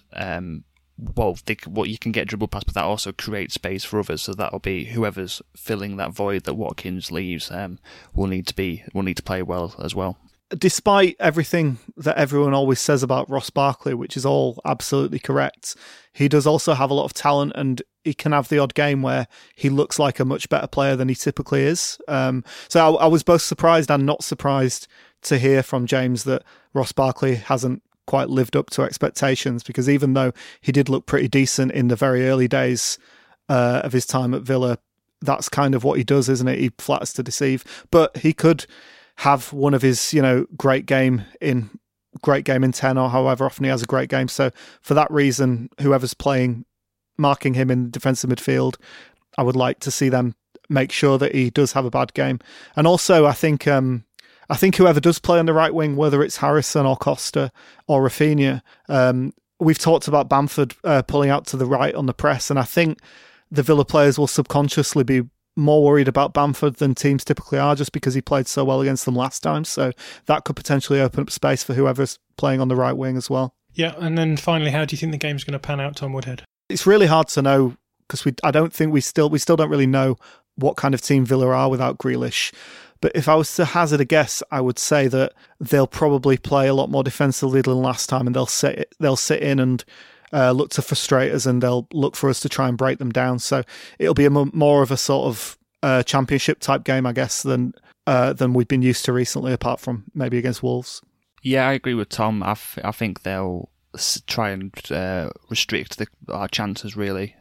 You can get dribble past, but that also creates space for others, so that'll be whoever's filling that void that Watkins leaves will need to play well as well. Despite everything that everyone always says about Ross Barkley, which is all absolutely correct, he does also have a lot of talent, and he can have the odd game where he looks like a much better player than he typically is. So I was both surprised and not surprised to hear from James that Ross Barkley hasn't quite lived up to expectations, because even though he did look pretty decent in the very early days of his time at Villa, that's kind of what he does, isn't it? He flatters to deceive, but he could have one of his, great game in 10 or however often he has a great game. So for that reason, whoever's marking him in defensive midfield, I would like to see them make sure that he does have a bad game. And also, I think whoever does play on the right wing, whether it's Harrison or Costa or Rafinha, we've talked about Bamford pulling out to the right on the press, and I think the Villa players will subconsciously be more worried about Bamford than teams typically are, just because he played so well against them last time. So that could potentially open up space for whoever's playing on the right wing as well. Yeah, and then finally, how do you think the game's going to pan out, Tom Woodhead? It's really hard to know, because I don't think we still don't really know what kind of team Villa are without Grealish. But if I was to hazard a guess, I would say that they'll probably play a lot more defensively than last time, and they'll sit in and look to frustrate us, and they'll look for us to try and break them down. So it'll be more of a sort of championship type game, I guess, than we've been used to recently, apart from maybe against Wolves. Yeah, I agree with Tom. I think they'll try and restrict our chances, really.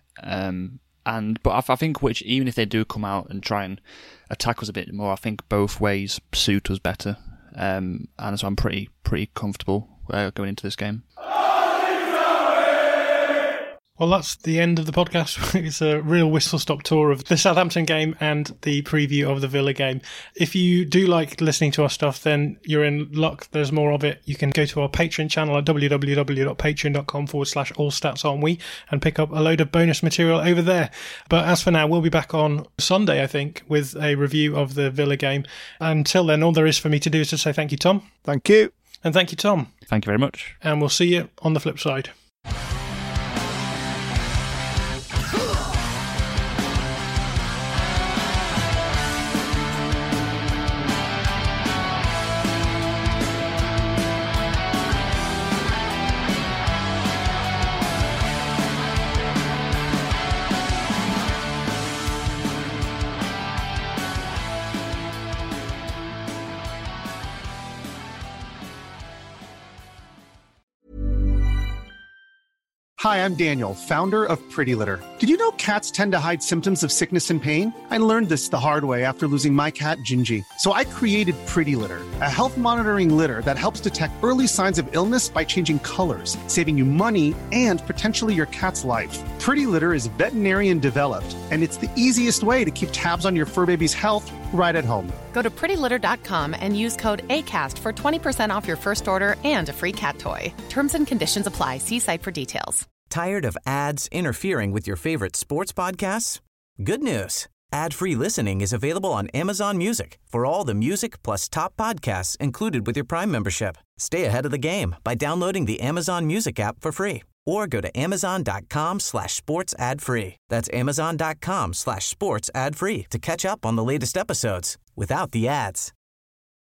But I think even if they do come out and try and attack us a bit more, I think both ways suit us better. And so I'm pretty comfortable going into this game. Well, that's the end of the podcast. It's a real whistle-stop tour of the Southampton game and the preview of the Villa game. If you do like listening to our stuff, then you're in luck. There's more of it. You can go to our Patreon channel at www.patreon.com/allstatsonwe and pick up a load of bonus material over there. But as for now, we'll be back on Sunday, I think, with a review of the Villa game. Until then, all there is for me to do is to say thank you, Tom. Thank you. And thank you, Tom. Thank you very much. And we'll see you on the flip side. Hi, I'm Daniel, founder of Pretty Litter. Did you know cats tend to hide symptoms of sickness and pain? I learned this the hard way after losing my cat, Gingy. So I created Pretty Litter, a health monitoring litter that helps detect early signs of illness by changing colors, saving you money and potentially your cat's life. Pretty Litter is veterinarian developed, and it's the easiest way to keep tabs on your fur baby's health right at home. Go to prettylitter.com and use code ACAST for 20% off your first order and a free cat toy. Terms and conditions apply. See site for details. Tired of ads interfering with your favorite sports podcasts? Good news. Ad-free listening is available on Amazon Music for all the music plus top podcasts included with your Prime membership. Stay ahead of the game by downloading the Amazon Music app for free or go to amazon.com/sports ad free. That's amazon.com/sports ad free to catch up on the latest episodes without the ads.